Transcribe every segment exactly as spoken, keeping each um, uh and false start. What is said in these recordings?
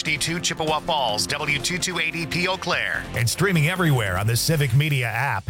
fifty-two Chippewa Falls, W two twenty-eight P Eau Claire, and streaming everywhere on the Civic Media app.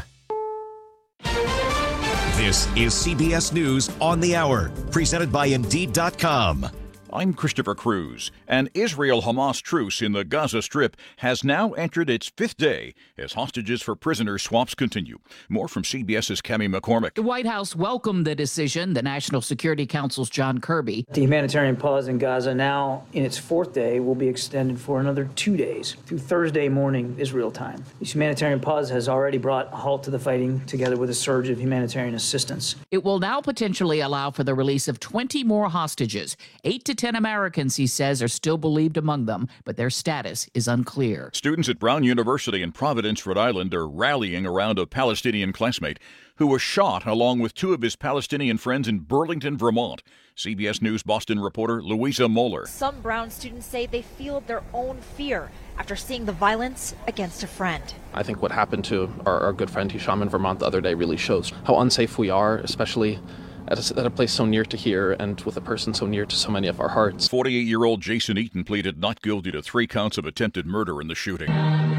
This is C B S News on the Hour, presented by Indeed dot com. I'm Christopher Cruz. An Israel-Hamas truce in the Gaza Strip has now entered its fifth day as hostages for prisoner swaps continue. More from CBS's Cami McCormick. The White House welcomed the decision. The National Security Council's John Kirby. The humanitarian pause in Gaza, now in its fourth day, will be extended for another two days through Thursday morning Israel time. This humanitarian pause has already brought a halt to the fighting, together with a surge of humanitarian assistance. It will now potentially allow for the release of twenty more hostages. Eight to ten Americans, he says, are still believed among them, but their status is unclear. Students at Brown University in Providence, Rhode Island, are rallying around a Palestinian classmate who was shot along with two of his Palestinian friends in Burlington, Vermont. C B S News Boston reporter Louisa Moeller. Some Brown students say they feel their own fear after seeing the violence against a friend. I think what happened to our, our good friend Hisham in Vermont the other day really shows how unsafe we are, especially At a, at a place so near to here and with a person so near to so many of our hearts. forty-eight-year-old Jason Eaton pleaded not guilty to three counts of attempted murder in the shooting.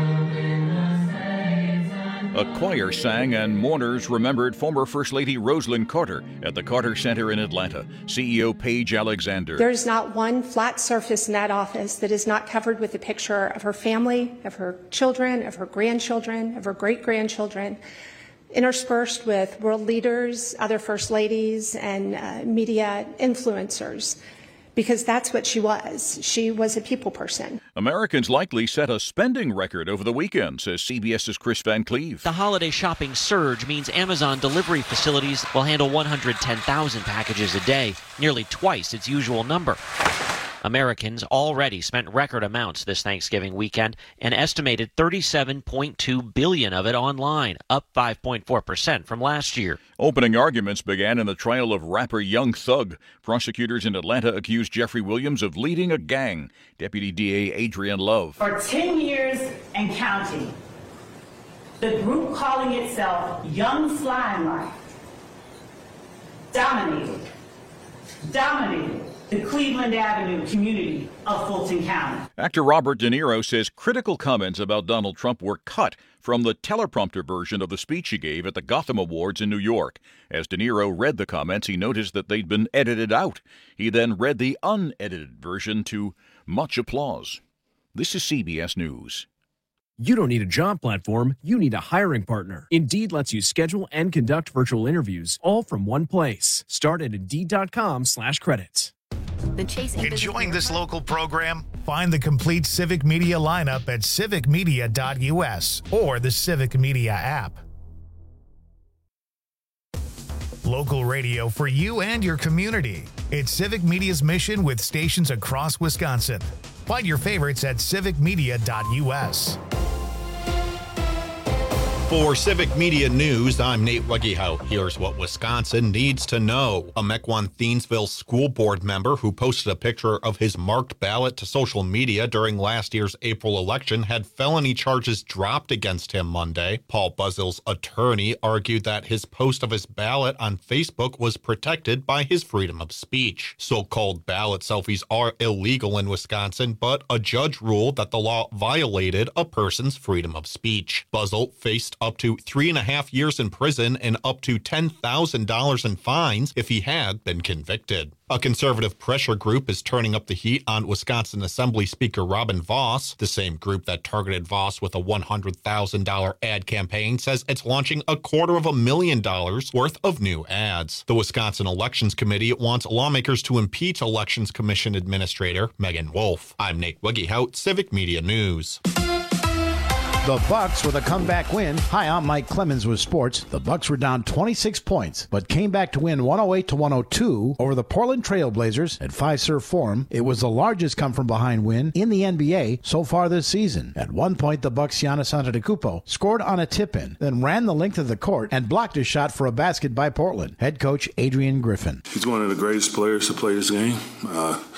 A choir sang and mourners remembered former First Lady Rosalynn Carter at the Carter Center in Atlanta. C E O Paige Alexander. There's not one flat surface in that office that is not covered with a picture of her family, of her children, of her grandchildren, of her great-grandchildren, interspersed with world leaders, other first ladies, and uh, media influencers, because that's what she was. She was a people person. Americans likely set a spending record over the weekend, says CBS's Chris Van Cleve. The holiday shopping surge means Amazon delivery facilities will handle one hundred ten thousand packages a day, nearly twice its usual number. Americans already spent record amounts this Thanksgiving weekend, an estimated thirty-seven point two billion dollars of it online, up five point four percent from last year. Opening arguments began in the trial of rapper Young Thug. Prosecutors in Atlanta accused Jeffrey Williams of leading a gang. Deputy D A Adrian Love. For ten years and counting, the group calling itself Young Slime Life dominated, dominated the Cleveland Avenue community of Fulton County. Actor Robert De Niro says critical comments about Donald Trump were cut from the teleprompter version of the speech he gave at the Gotham Awards in New York. As De Niro read the comments, he noticed that they'd been edited out. He then read the unedited version to much applause. This is C B S News. You don't need a job platform, you need a hiring partner. Indeed lets you schedule and conduct virtual interviews all from one place. Start at Indeed.com slash credits. Enjoying this local program? Find the complete Civic Media lineup at civic media dot U S or the Civic Media app. Local radio for you and your community. It's Civic Media's mission with stations across Wisconsin. Find your favorites at civic media dot U S. For Civic Media News, I'm Nate Weggehout. Here's what Wisconsin needs to know. A Mequon-Thiensville school board member who posted a picture of his marked ballot to social media during last year's April election had felony charges dropped against him Monday. Paul Buzzill's attorney argued that his post of his ballot on Facebook was protected by his freedom of speech. So-called ballot selfies are illegal in Wisconsin, but a judge ruled that the law violated a person's freedom of speech. Buzzill faced up to three and a half years in prison and up to ten thousand dollars in fines if he had been convicted. A conservative pressure group is turning up the heat on Wisconsin Assembly Speaker Robin Vos. The same group that targeted Vos with a one hundred thousand dollars ad campaign says it's launching a quarter of a million dollars worth of new ads. The Wisconsin Elections Committee wants lawmakers to impeach Elections Commission Administrator Megan Wolf. I'm Nate Weggehout, Civic Media News. The Bucks with a comeback win. Hi, I'm Mike Clemens with sports. The Bucks were down twenty-six points, but came back to win one oh eight to one oh two over the Portland Trail Blazers at Fiserv Forum. It was the largest come-from-behind win in the N B A so far this season. At one point, the Bucks' Giannis Antetokounmpo scored on a tip-in, then ran the length of the court and blocked a shot for a basket by Portland. Head coach Adrian Griffin. He's one of the greatest players to play this game. Uh,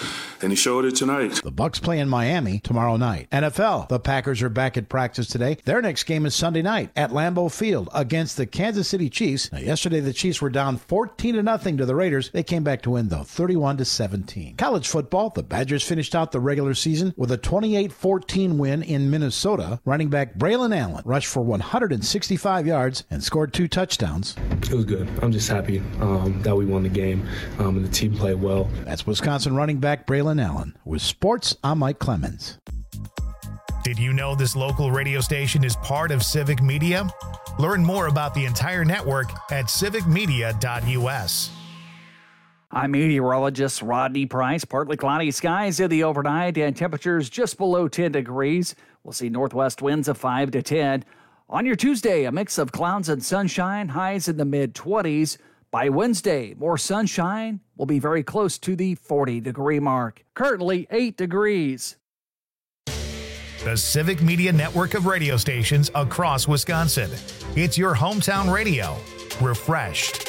and he showed it tonight. The Bucs play in Miami tomorrow night. N F L, the Packers are back at practice today. Their next game is Sunday night at Lambeau Field against the Kansas City Chiefs. Now, yesterday the Chiefs were down fourteen to nothing to the Raiders. They came back to win, though, thirty-one to seventeen. College football, the Badgers finished out the regular season with a twenty-eight fourteen win in Minnesota. Running back Braylon Allen rushed for one hundred sixty-five yards and scored two touchdowns. It was good. I'm just happy um, that we won the game um, and the team played well. That's Wisconsin running back Braylon Allen. With sports, I'm Mike Clemens. Did you know this local radio station is part of Civic Media? Learn more about the entire network at civic media dot u s. I'm meteorologist Rodney Price. Partly cloudy skies in the overnight and temperatures just below ten degrees. We'll see northwest winds of five to ten. On your Tuesday, a mix of clouds and sunshine, highs in the mid-twenties. By Wednesday, more sunshine. Will be very close to the forty-degree mark. Currently eight degrees. The Civic Media network of radio stations across Wisconsin. It's your hometown radio. Refreshed.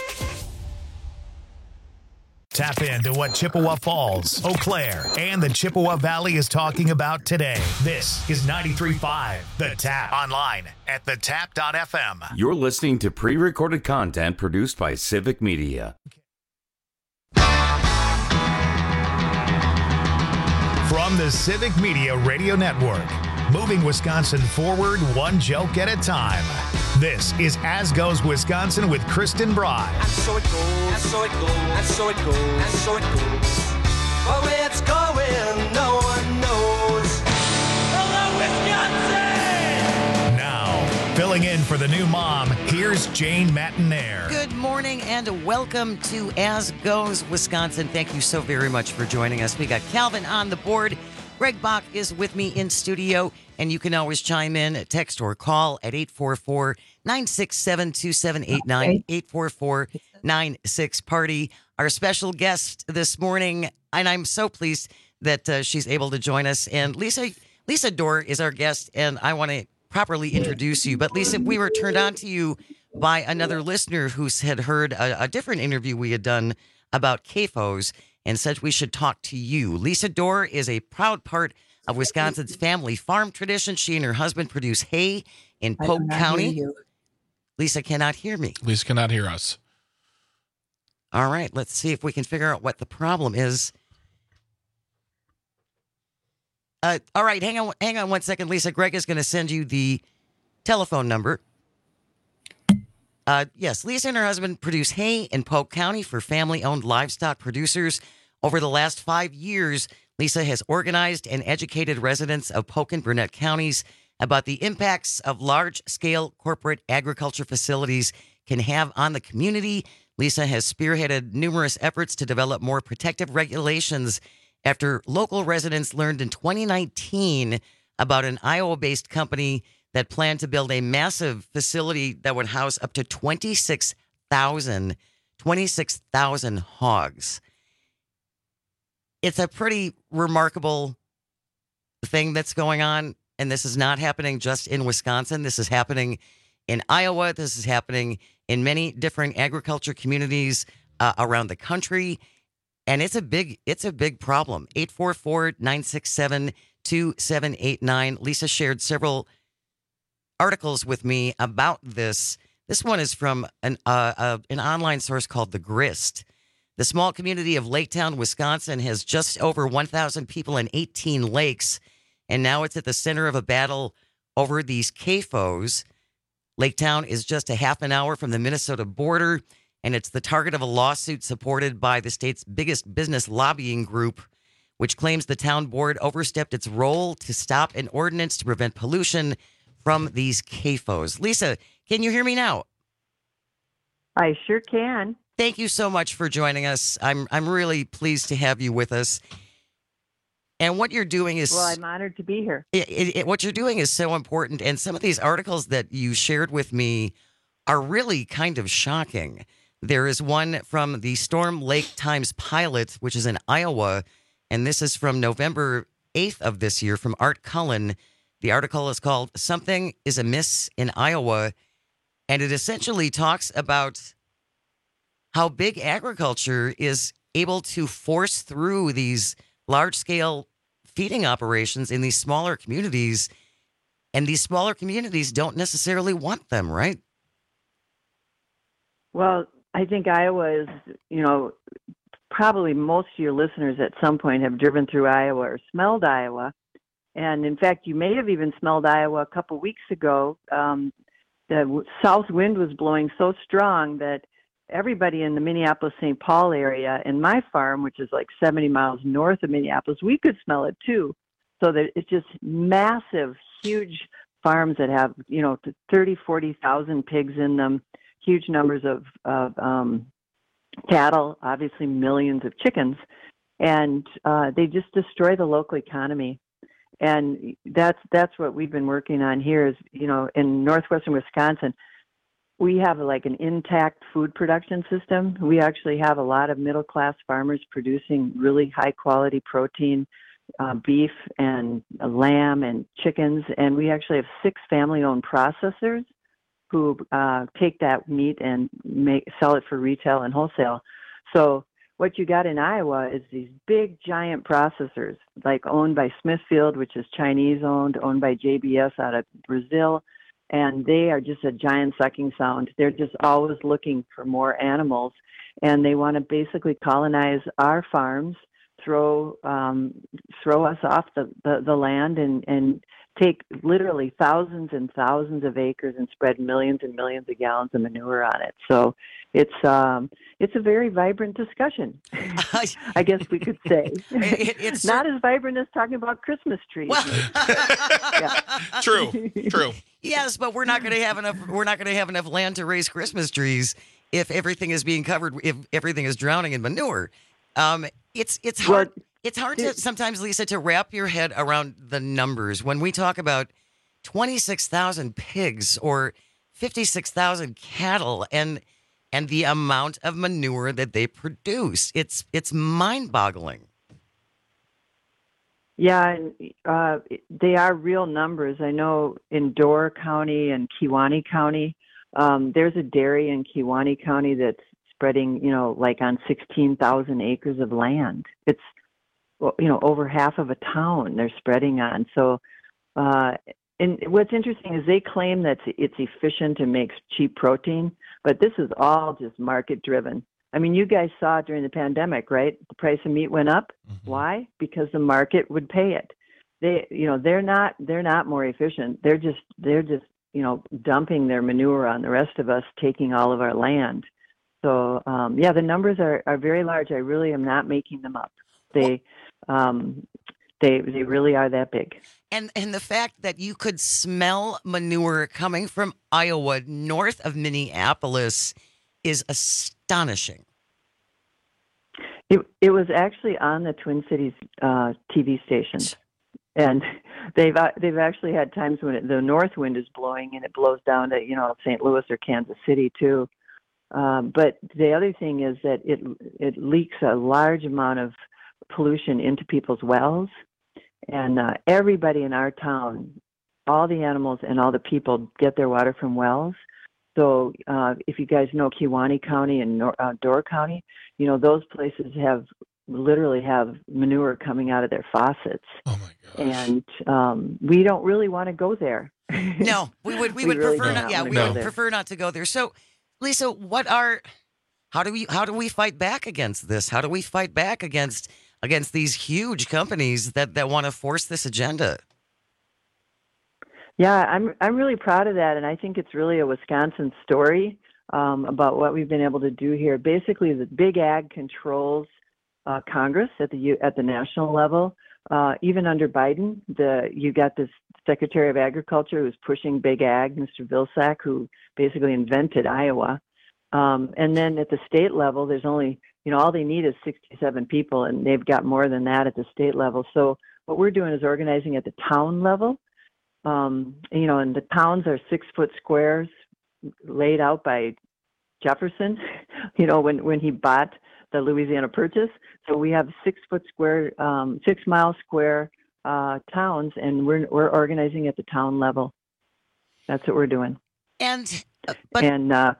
Tap into what Chippewa Falls, Eau Claire, and the Chippewa Valley is talking about today. This is ninety-three point five The Tap. Online at the tap dot f m. You're listening to pre-recorded content produced by Civic Media. From the Civic Media Radio Network, moving Wisconsin forward one joke at a time. This is As Goes Wisconsin with Kristen Bry. And so it goes, and so it goes, and so it goes, and so it goes. But where it's going, no one knows. Hello, Wisconsin! Now, filling in for the new mom, here's Jane Matinaire. Good morning and welcome to As Goes Wisconsin. Thank you so very much for joining us. We got Calvin on the board. Greg Bach is with me in studio, and you can always chime in, text or call at eight four four, nine six seven, two seven eight nine, eight four four, nine six party. Our special guest this morning, and I'm so pleased that uh, she's able to join us. And Lisa, Lisa Dorr is our guest, and I want to properly introduce you. But Lisa, we were turned on to you by another listener who had heard a, a different interview we had done about C A F Os and said we should talk to you. Lisa Dorr is a proud part of Wisconsin's family farm tradition. She and her husband produce hay in Polk County. Lisa cannot hear me. Lisa cannot hear us. All right, let's see if we can figure out what the problem is. Uh, all right, hang on, hang on one second, Lisa. Greg is going to send you the telephone number. Uh, yes, Lisa and her husband produce hay in Polk County for family-owned livestock producers. Over the last five years, Lisa has organized and educated residents of Polk and Burnett counties about the impacts of large-scale corporate agriculture facilities can have on the community. Lisa has spearheaded numerous efforts to develop more protective regulations after local residents learned in twenty nineteen about an Iowa-based company that planned to build a massive facility that would house up to twenty-six thousand hogs. It's a pretty remarkable thing that's going on, and this is not happening just in Wisconsin. This is happening in Iowa. This is happening in many different agriculture communities uh, around the country, and it's a big it's a big problem. eight four four, nine six seven, two seven eight nine. Lisa shared several articles with me about this. This one is from an uh, uh, an online source called The Grist. The small community of Laketown, Wisconsin has just over one thousand people and eighteen lakes, and now it's at the center of a battle over these C A F Os. Laketown is just a half an hour from the Minnesota border, and it's the target of a lawsuit supported by the state's biggest business lobbying group, which claims the town board overstepped its role to stop an ordinance to prevent pollution from these C A F Os. Lisa, can you hear me now? I sure can. Thank you so much for joining us. I'm I'm really pleased to have you with us. And what you're doing is... Well, I'm honored to be here. It, it, it, what you're doing is so important. And some of these articles that you shared with me are really kind of shocking. There is one from the Storm Lake Times Pilot, which is in Iowa. And this is from November eighth of this year from Art Cullen. The article is called Something is Amiss in Iowa. And it essentially talks about how big agriculture is able to force through these large-scale feeding operations in these smaller communities, and these smaller communities don't necessarily want them, right? Well, I think Iowa is, you know, probably most of your listeners at some point have driven through Iowa or smelled Iowa. And in fact, you may have even smelled Iowa a couple weeks ago. Um, the south wind was blowing so strong that everybody in the Minneapolis-Saint Paul area and my farm, which is like seventy miles north of Minneapolis, we could smell it too. So that it's just massive, huge farms that have, you know, thirty, forty thousand pigs in them, huge numbers of, of um, cattle, obviously millions of chickens, and uh, they just destroy the local economy. And that's that's what we've been working on here is, you know, in northwestern Wisconsin, we have like an intact food production system. We actually have a lot of middle-class farmers producing really high-quality protein, uh, beef and uh, lamb and chickens. And we actually have six family-owned processors who uh, take that meat and make sell it for retail and wholesale. So what you got in Iowa is these big, giant processors, like owned by Smithfield, which is Chinese-owned, owned by J B S out of Brazil, and they are just a giant sucking sound. They're just always looking for more animals, and they want to basically colonize our farms, throw um, throw us off the, the, the land, and, and take literally thousands and thousands of acres and spread millions and millions of gallons of manure on it. So it's um, it's a very vibrant discussion, I guess we could say. It, it's not as vibrant as talking about Christmas trees. Well, yeah. True, true. Yes, but we're not going to have enough. We're not going to have enough land to raise Christmas trees if everything is being covered. If everything is drowning in manure, um, it's it's hard. Well, it's hard to sometimes, Lisa, to wrap your head around the numbers when we talk about twenty-six thousand pigs or fifty-six thousand cattle and and the amount of manure that they produce. It's it's mind-boggling. Yeah, uh, they are real numbers. I know in Door County and Kewaunee County, um, there's a dairy in Kewaunee County that's spreading, you know, like on sixteen thousand acres of land. It's, you know, over half of a town they're spreading on. So, uh, and what's interesting is they claim that it's efficient and makes cheap protein, but this is all just market driven. I mean, you guys saw it during the pandemic, right? The price of meat went up. Mm-hmm. Why? Because the market would pay it. They, you know, they're not, they're not more efficient. They're just, they're just, you know, dumping their manure on the rest of us, taking all of our land. So, um, yeah, the numbers are, are very large. I really am not making them up. They, um, they, they really are that big. And and the fact that you could smell manure coming from Iowa north of Minneapolis is astonishing. It it was actually on the Twin Cities uh, T V stations, and they've uh, they've actually had times when it, the north wind is blowing and it blows down to, you know, Saint Louis or Kansas City too. Um, but the other thing is that it it leaks a large amount of pollution into people's wells, and uh, everybody in our town, all the animals and all the people get their water from wells. So uh, if you guys know Kewaunee County and Nor- uh, Door County, you know, those places have literally have manure coming out of their faucets. Oh my gosh. And um, we don't really want to go there. No, we would we, we would really prefer not. Yeah, we no. would prefer not to go there. So, Lisa, what are how do we how do we fight back against this? How do we fight back against against these huge companies that, that want to force this agenda? Yeah, I'm I'm really proud of that, and I think it's really a Wisconsin story um, about what we've been able to do here. Basically, the Big Ag controls uh, Congress at the at the national level. Uh, even under Biden, the you got this Secretary of Agriculture who's pushing Big Ag, Mister Vilsack, who basically invented Iowa. Um, and then at the state level, there's only, you know, all they need is sixty-seven people, and they've got more than that at the state level. So what we're doing is organizing at the town level. Um, you know, and the towns are six foot squares laid out by Jefferson, you know, when, when he bought the Louisiana Purchase. So we have six foot square, um, six mile square uh, towns, and we're we're organizing at the town level. That's what we're doing. And uh, but and uh,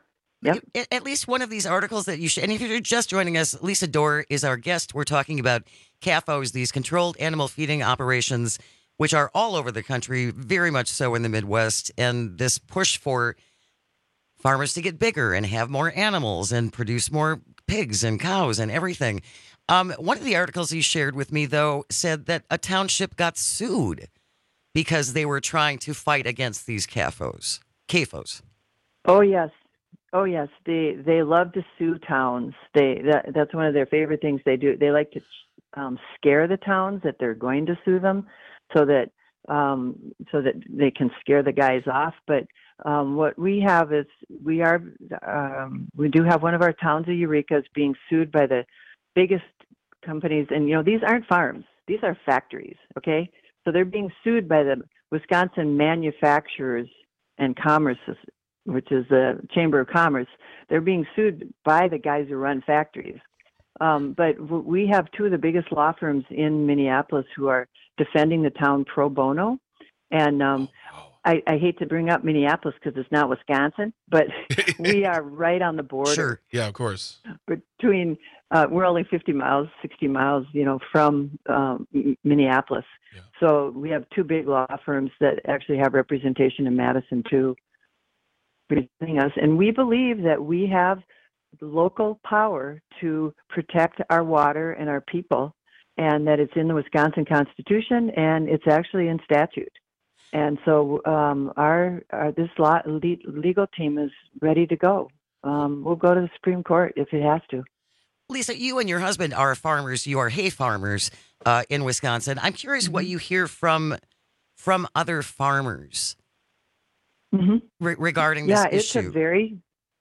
Yep. At, at least one of these articles that you should, and if you're just joining us, Lisa Dorr is our guest. We're talking about C A F Os, these controlled animal feeding operations, which are all over the country, very much so in the Midwest, and this push for farmers to get bigger and have more animals and produce more pigs and cows and everything. Um, one of the articles you shared with me, though, said that a township got sued because they were trying to fight against these C A F Os. C A F Os. Oh, yes. Oh, yes. They they love to sue towns. They that, That's one of their favorite things they do. They like to um, scare the towns that they're going to sue them so that um, so that they can scare the guys off. But um, what we have is we are um, we do have one of our towns of Eureka is being sued by the biggest companies. And, you know, these aren't farms. These are factories, okay? So they're being sued by the Wisconsin Manufacturers and Commerce, which is the Chamber of Commerce. They're being sued by the guys who run factories. Um, but w- we have two of the biggest law firms in Minneapolis who are defending the town pro bono. And um, I, I hate to bring up Minneapolis because it's not Wisconsin, but we are right on the border. Sure. Yeah, of course. Between, uh, we're only fifty miles, sixty miles, you know, from um, Minneapolis. Yeah. So we have two big law firms that actually have representation in Madison too, representing us. And we believe that we have the local power to protect our water and our people, and that it's in the Wisconsin Constitution and it's actually in statute. And so um, our, our this law, legal team is ready to go. Um, we'll go to the Supreme Court if it has to. Lisa, you and your husband are farmers. You are hay farmers uh, in Wisconsin. I'm curious mm-hmm. what you hear from from other farmers mm-hmm. re- regarding this yeah, issue. Yeah, it's a very,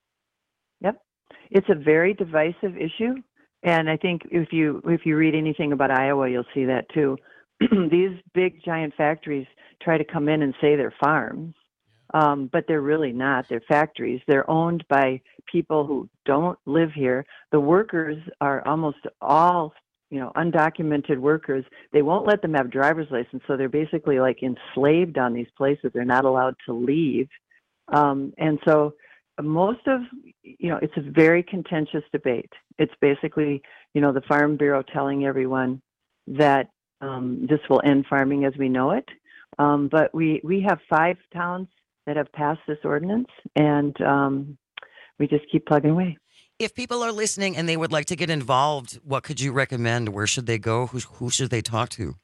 yep, it's a very divisive issue. And I think if you if you read anything about Iowa, you'll see that too. These big giant factories try to come in and say they're farms, um, but they're really not. They're factories. They're owned by people who don't live here. The workers are almost all, you know, undocumented workers. They won't let them have driver's license, so they're basically like enslaved on these places. They're not allowed to leave. Um, and so most of, you know, it's a very contentious debate. It's basically, you know, the Farm Bureau telling everyone that um, this will end farming as we know it. Um, but we, we have five towns that have passed this ordinance, and um, we just keep plugging away. If people are listening and they would like to get involved, what could you recommend? Where should they go? Who, who should they talk to?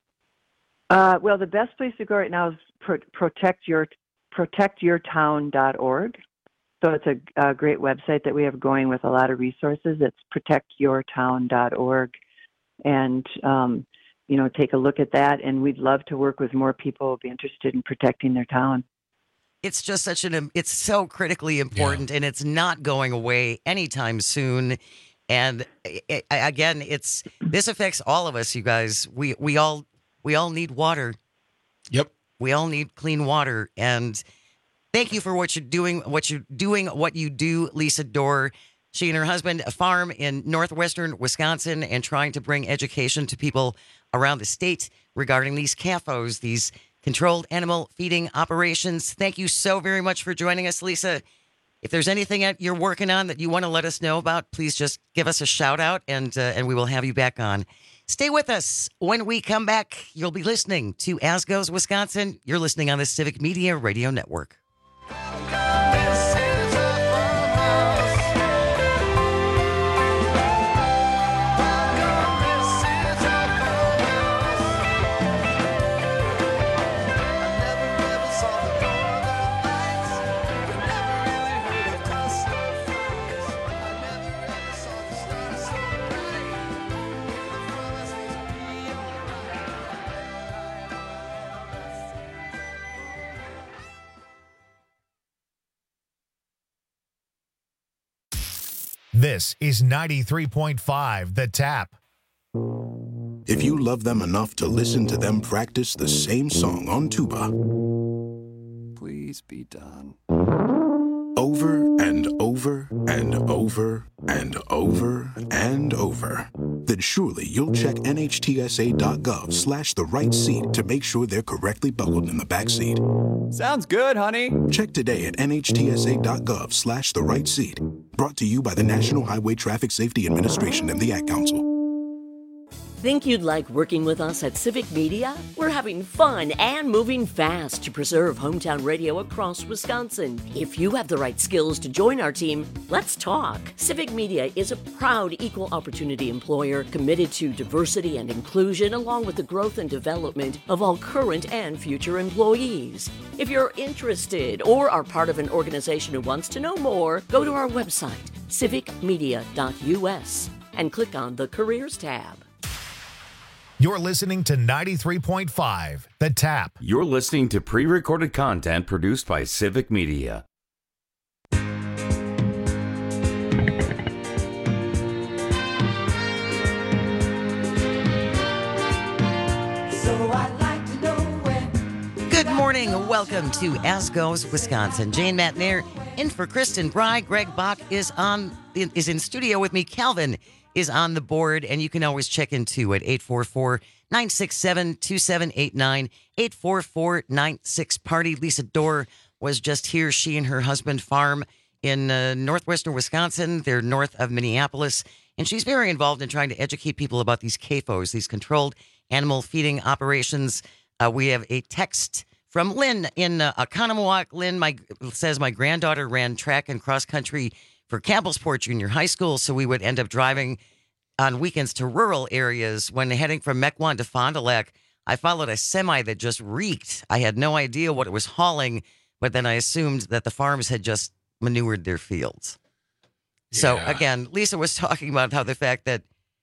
Uh, well, the best place to go right now is pro- protect your protect your town dot org. So it's a, a great website that we have going with a lot of resources. It's protect your town dot org. And, um, you know, take a look at that. And we'd love to work with more people who will be interested in protecting their town. It's just such an, it's so critically important, yeah. and it's not going away anytime soon. And it, again, it's, this affects all of us, you guys. We, we all, we all need water. Yep. We all need clean water. And thank you for what you're doing, what you're doing, what you do, Lisa Dorr. She and her husband farm in northwestern Wisconsin and trying to bring education to people around the state regarding these C A F Os, these controlled animal feeding operations. Thank you so very much for joining us, Lisa. If there's anything that you're working on that you want to let us know about, please just give us a shout out, and uh, and we will have you back on. Stay with us. When we come back, you'll be listening to As Goes Wisconsin. You're listening on the Civic Media Radio Network. This is ninety-three point five The Tap. If you love them enough to listen to them practice the same song on tuba, please be done. Over and over and over and over and over. Then surely you'll check nhtsa.gov slash the right seat to make sure they're correctly buckled in the back seat. Sounds good, honey. Check today at nhtsa.gov slash the right seat. Brought to you by the National Highway Traffic Safety Administration and the Ad Council. Think you'd like working with us at Civic Media? We're having fun and moving fast to preserve hometown radio across Wisconsin. If you have the right skills to join our team, let's talk. Civic Media is a proud equal opportunity employer committed to diversity and inclusion along with the growth and development of all current and future employees. If you're interested or are part of an organization who wants to know more, go to our website, civic media dot u s, and click on the Careers tab. You're listening to ninety-three point five, The Tap. You're listening to pre-recorded content produced by Civic Media. So I'd like to know when. Good morning. Welcome to As Goes Wisconsin. Jane Matnair in for Kristen Bry. Greg Bach is on is in studio with me. Calvin is on the board, and you can always check in too at eight four four, nine six seven, two seven eight nine, eight four four nine six party. Lisa Dorr was just here. She and her husband farm in uh, northwestern Wisconsin. They're north of Minneapolis, and she's very involved in trying to educate people about these C A F Os, these controlled animal feeding operations. Uh, we have a text from Lynn in uh, Oconomowoc. Lynn my, says, my granddaughter ran track and cross country for Campbellsport Junior High School, so we would end up driving on weekends to rural areas. When heading from Mequon to Fond du Lac, I followed a semi that just reeked. I had no idea what it was hauling, but then I assumed that the farms had just manured their fields. Yeah. So again, Lisa was talking about how the fact that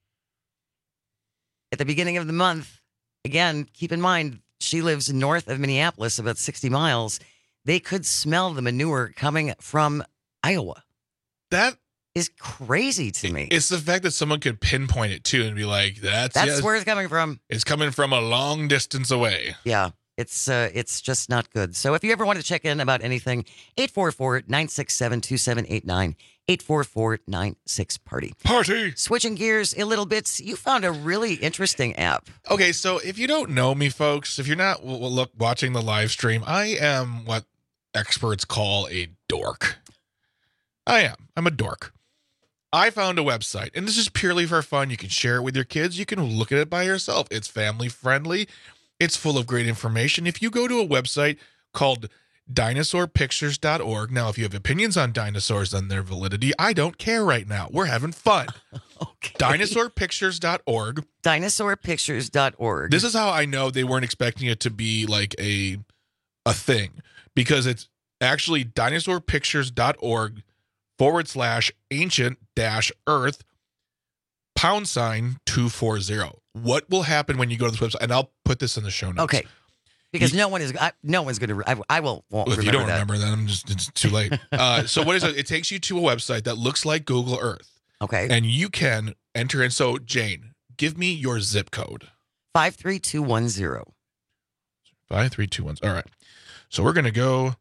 at the beginning of the month, again, keep in mind, she lives north of Minneapolis, about sixty miles. They could smell the manure coming from Iowa. That is crazy to me. It's the fact that someone could pinpoint it too and be like, "That's that's yeah, where it's coming from." It's coming from a long distance away. Yeah, it's uh, it's just not good. So if you ever want to check in about anything, eight four four, nine six seven, two seven eight nine, eight four four nine six party. Party. Switching gears a little bit, you found a really interesting app. Okay, so if you don't know me, folks, if you're not w- w- look watching the live stream, I am what experts call a dork. I am. I'm a dork. I found a website, and this is purely for fun. You can share it with your kids. You can look at it by yourself. It's family friendly. It's full of great information. If you go to a website called dinosaur pictures dot org, now, if you have opinions on dinosaurs and their validity, I don't care right now. We're having fun. Okay. dinosaur pictures dot org. dinosaur pictures dot org. This is how I know they weren't expecting it to be like a, a thing, because it's actually dinosaur pictures dot org forward slash ancient dash earth pound sign two forty. What will happen when you go to this website? And I'll put this in the show notes. Okay. Because you, no one is, I, no one's going to, I, I will, won't if remember you don't that. remember that, I'm just, it's too late. uh, so what is it? It takes you to a website that looks like Google Earth. Okay. And you can enter in. So Jane, give me your zip code. five three two one zero. five three two one zero. All right. So we're going to go.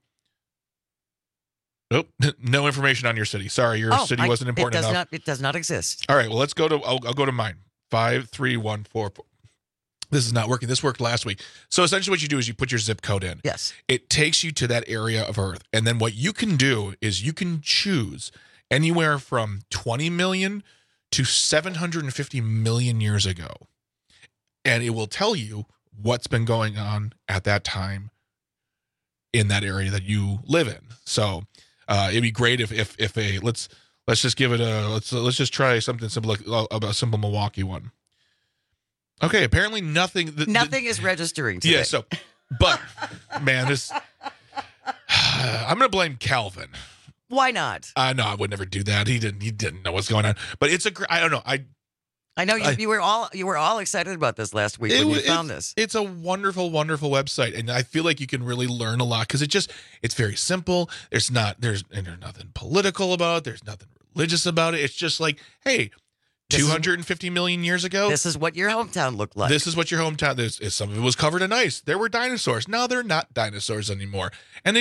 Nope, no information on your city. Sorry, your oh, city wasn't important it does enough. Not, it does not exist. All right, well, let's go to, I'll, I'll go to mine. five three one four four. This is not working. This worked last week. So essentially what you do is you put your zip code in. Yes. It takes you to that area of Earth. And then what you can do is you can choose anywhere from twenty million to seven hundred fifty million years ago. And it will tell you what's been going on at that time in that area that you live in. So uh, it'd be great if if if a let's let's just give it a let's let's just try something simple like uh, a simple Milwaukee one. Okay, apparently nothing. The, nothing the, is registering today. Yeah. So, but man, this I'm gonna blame Calvin. Why not? Uh, no, I would never do that. He didn't. He didn't know what's going on. But it's a. gr- I don't know. I. I know you, I, you were all you were all excited about this last week it, when you found it's, this. It's a wonderful, wonderful website, and I feel like you can really learn a lot because it just it's very simple. There's not there's and there's nothing political about it. There's nothing religious about it. It's just like, hey, two hundred fifty million years ago, this is what your hometown looked like. This is what your hometown. There's some of it was covered in ice. There were dinosaurs. Now they're not dinosaurs anymore, and it's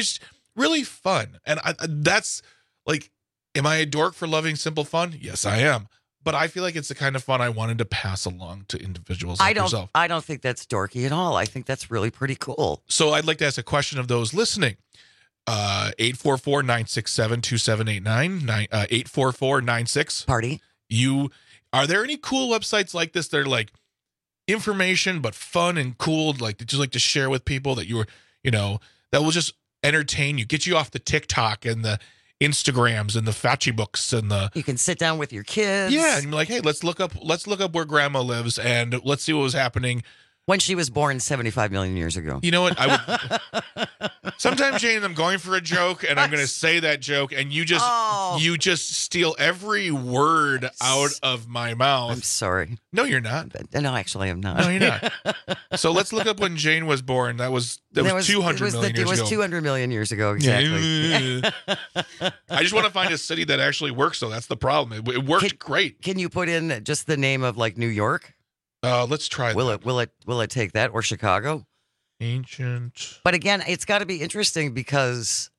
really fun. And I, that's like, am I a dork for loving simple fun? Yes, I am. But I feel like it's the kind of fun I wanted to pass along to individuals like I don't. yourself. I don't think that's dorky at all. I think that's really pretty cool. So I'd like to ask a question of those listening. Uh, eight four four, nine six seven, two seven eight nine, eight four four, nine six Party. You, are there any cool websites like this that are like information but fun and cool, like that you like to share with people that you were, you know, that will just entertain you, get you off the TikTok and the Instagrams and the Fatchy books and the you can sit down with your kids. Yeah, and be like, hey, let's look up let's look up where grandma lives and let's see what was happening when she was born seventy-five million years ago. You know what? I would sometimes, Jane, I'm going for a joke and I'm going to say that joke and you just oh. you just steal every word out of my mouth. I'm sorry. No, you're not. No, actually, I'm not. No, you're not. So let's look up when Jane was born. That was that, that was, was two hundred was million the, years ago. It was ago. two hundred million years ago, exactly. I just want to find a city that actually works, though. That's the problem. It, it worked can, great. Can you put in just the name of like New York? Uh, let's try will that. it will it will it take that or Chicago? Ancient. But again, it's got to be interesting because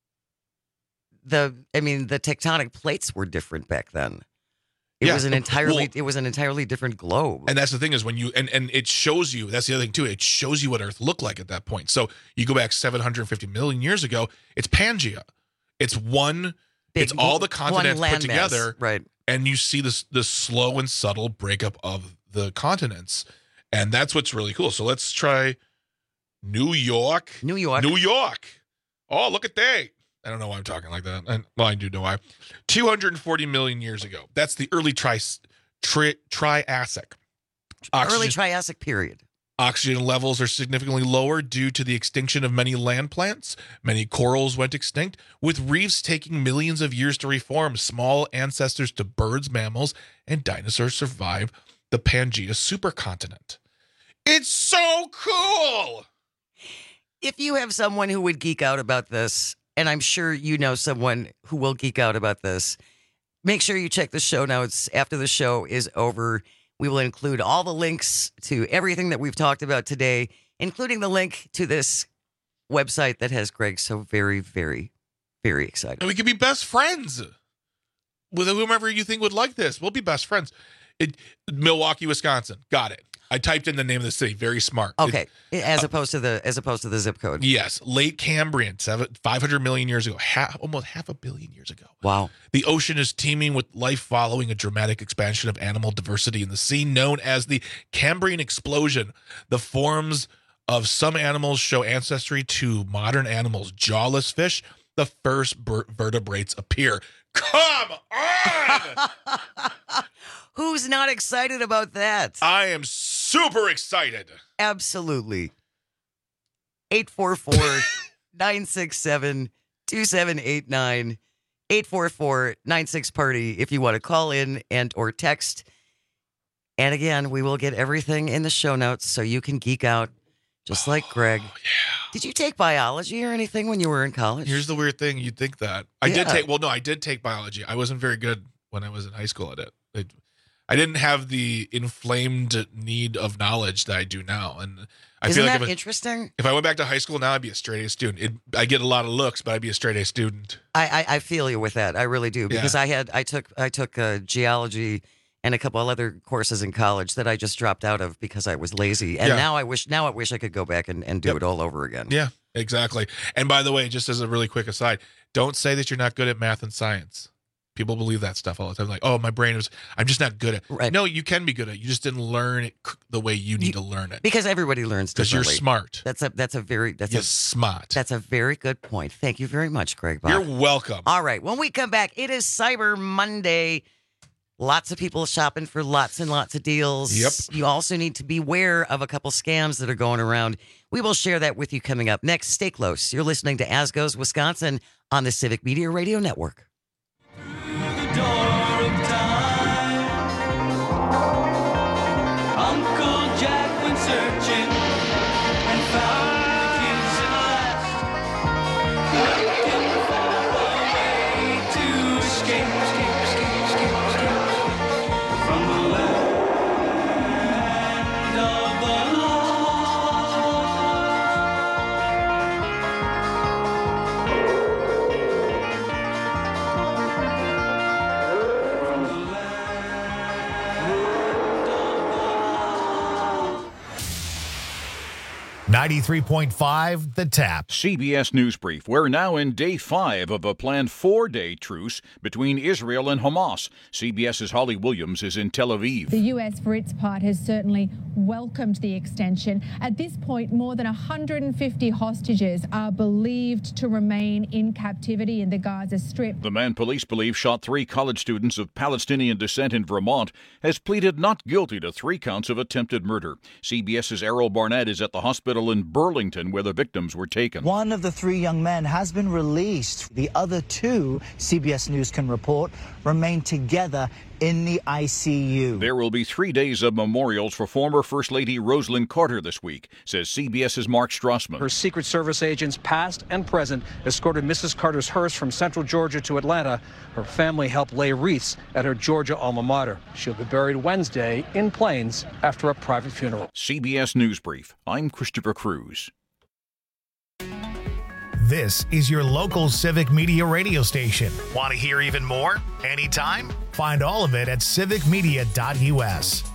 the I mean the tectonic plates were different back then. It yeah, was an entirely well, it was an entirely different globe. And that's the thing is when you and and it shows you, that's the other thing too. It shows you what Earth looked like at that point. So you go back seven hundred fifty million years ago, it's Pangea. It's one Big, it's all the continents put together. Mass, right. And you see this the slow and subtle breakup of the continents. And that's what's really cool. So let's try New York. New York. New York. Oh, look at that. I don't know why I'm talking like that. And, well, I do know why. two hundred forty million years ago. That's the early tri- tri- Triassic. Oxygen, early Triassic period. Oxygen levels are significantly lower due to the extinction of many land plants. Many corals went extinct, with reefs taking millions of years to reform. Small ancestors to birds, mammals, and dinosaurs survive the Pangea supercontinent. It's so cool! If you have someone who would geek out about this, and I'm sure you know someone who will geek out about this, make sure you check the show notes after the show is over. We will include all the links to everything that we've talked about today, including the link to this website that has Greg so very, very, very excited. And we could be best friends with whomever you think would like this. We'll be best friends. It, Milwaukee, Wisconsin. Got it. I typed in the name of the city. Very smart. Okay, it, as uh, opposed to the as opposed to the zip code. Yes, late Cambrian, seven, five hundred million years ago, half, almost half a billion years ago. Wow. The ocean is teeming with life following a dramatic expansion of animal diversity in the sea, known as the Cambrian explosion. The forms of some animals show ancestry to modern animals. Jawless fish, the first ber- vertebrates appear. Come on! Who's not excited about that? I am super excited. Absolutely. eight four four, nine six seven, two seven eight nine. eight four four, nine six party if you want to call in and or text. And again, we will get everything in the show notes so you can geek out just like Greg. Oh, yeah. Did you take biology or anything when you were in college? Here's the weird thing. You'd think that. I Yeah. did take, well, no, I did take biology. I wasn't very good when I was in high school at it. it I didn't have the inflamed need of knowledge that I do now. And I Isn't feel like that if, I- interesting? if I went back to high school now, I'd be a straight A student. It, I get a lot of looks, but I'd be a straight A student. I, I, I feel you with that. I really do because Yeah. I had I took I took uh, geology and a couple of other courses in college that I just dropped out of because I was lazy. And Yeah. now I wish now I wish I could go back and, and do Yep. it all over again. Yeah, exactly. And by the way, just as a really quick aside, don't say that you're not good at math and science. People believe that stuff all the time. Like, oh, my brain is, I'm just not good at it. Right. No, you can be good at it. You just didn't learn it c- the way you need You- to learn it. Because everybody learns Because you're differently. smart. That's a that's a very that's You're a smart. that's a very good point. Thank you very much, Greg Bach. You're welcome. All right. When we come back, it is Cyber Monday. Lots of people shopping for lots and lots of deals. Yep. You also need to beware of a couple scams that are going around. We will share that with you coming up next. Stay close. You're listening to As Goes Wisconsin on the Civic Media Radio Network. Uncle Jack went searching and found the kids at last, looking for a way to escape, escape, escape, escape, escape from the land of the lost. ninety-three point five The Tap. C B S News Brief. We're now in day five of a planned four-day truce between Israel and Hamas. CBS's Holly Williams is in Tel Aviv. The U S, for its part, has certainly welcomed the extension. At this point, more than one hundred fifty hostages are believed to remain in captivity in the Gaza Strip. The man police believe shot three college students of Palestinian descent in Vermont has pleaded not guilty to three counts of attempted murder. CBS's Errol Barnett is at the hospital in Burlington where the victims were taken. One of the three young men has been released. The other two, C B S News can report, remain together in the I C U. There will be three days of memorials for former First Lady Rosalynn Carter this week, says CBS's Mark Strassman. Her Secret Service agents, past and present, escorted Missus Carter's hearse from Central Georgia to Atlanta. Her family helped lay wreaths at her Georgia alma mater. She'll be buried Wednesday in Plains after a private funeral. C B S News Brief. I'm Christopher Cruz. This is your local Civic Media radio station. Want to hear even more? Anytime? Find all of it at civic media dot U S.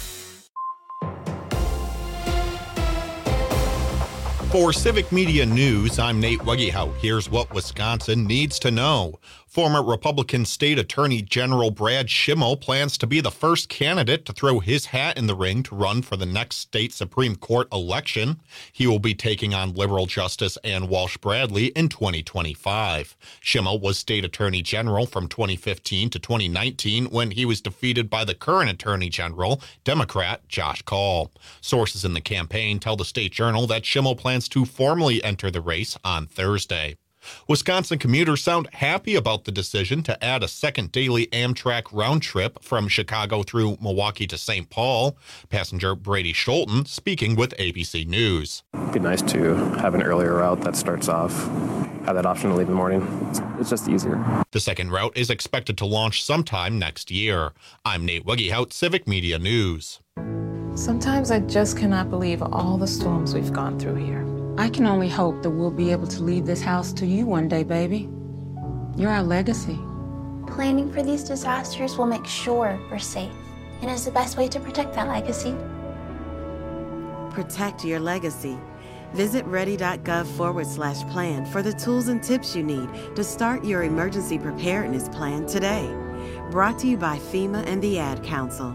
For Civic Media News, I'm Nate Weggehout. Here's what Wisconsin needs to know. Former Republican State Attorney General Brad Schimel plans to be the first candidate to throw his hat in the ring to run for the next state Supreme Court election. He will be taking on liberal Justice Ann Walsh Bradley in twenty twenty-five. Schimel was State Attorney General from twenty fifteen to twenty nineteen when he was defeated by the current Attorney General, Democrat Josh Kaul. Sources in the campaign tell the State Journal that Schimel plans to formally enter the race on Thursday. Wisconsin commuters sound happy about the decision to add a second daily Amtrak round trip from Chicago through Milwaukee to Saint Paul. Passenger Brady Scholten speaking with A B C News. It'd be nice to have an earlier route that starts off, have that option to leave in the morning. It's, it's just easier. The second route is expected to launch sometime next year. I'm Nate Weggehout, Civic Media News. Sometimes I just cannot believe all the storms we've gone through here. I can only hope that we'll be able to leave this house to you one day, baby. You're our legacy. Planning for these disasters will make sure we're safe, and is the best way to protect that legacy. Protect your legacy. Visit ready.gov forward slash plan for the tools and tips you need to start your emergency preparedness plan today. Brought to you by FEMA and the Ad Council.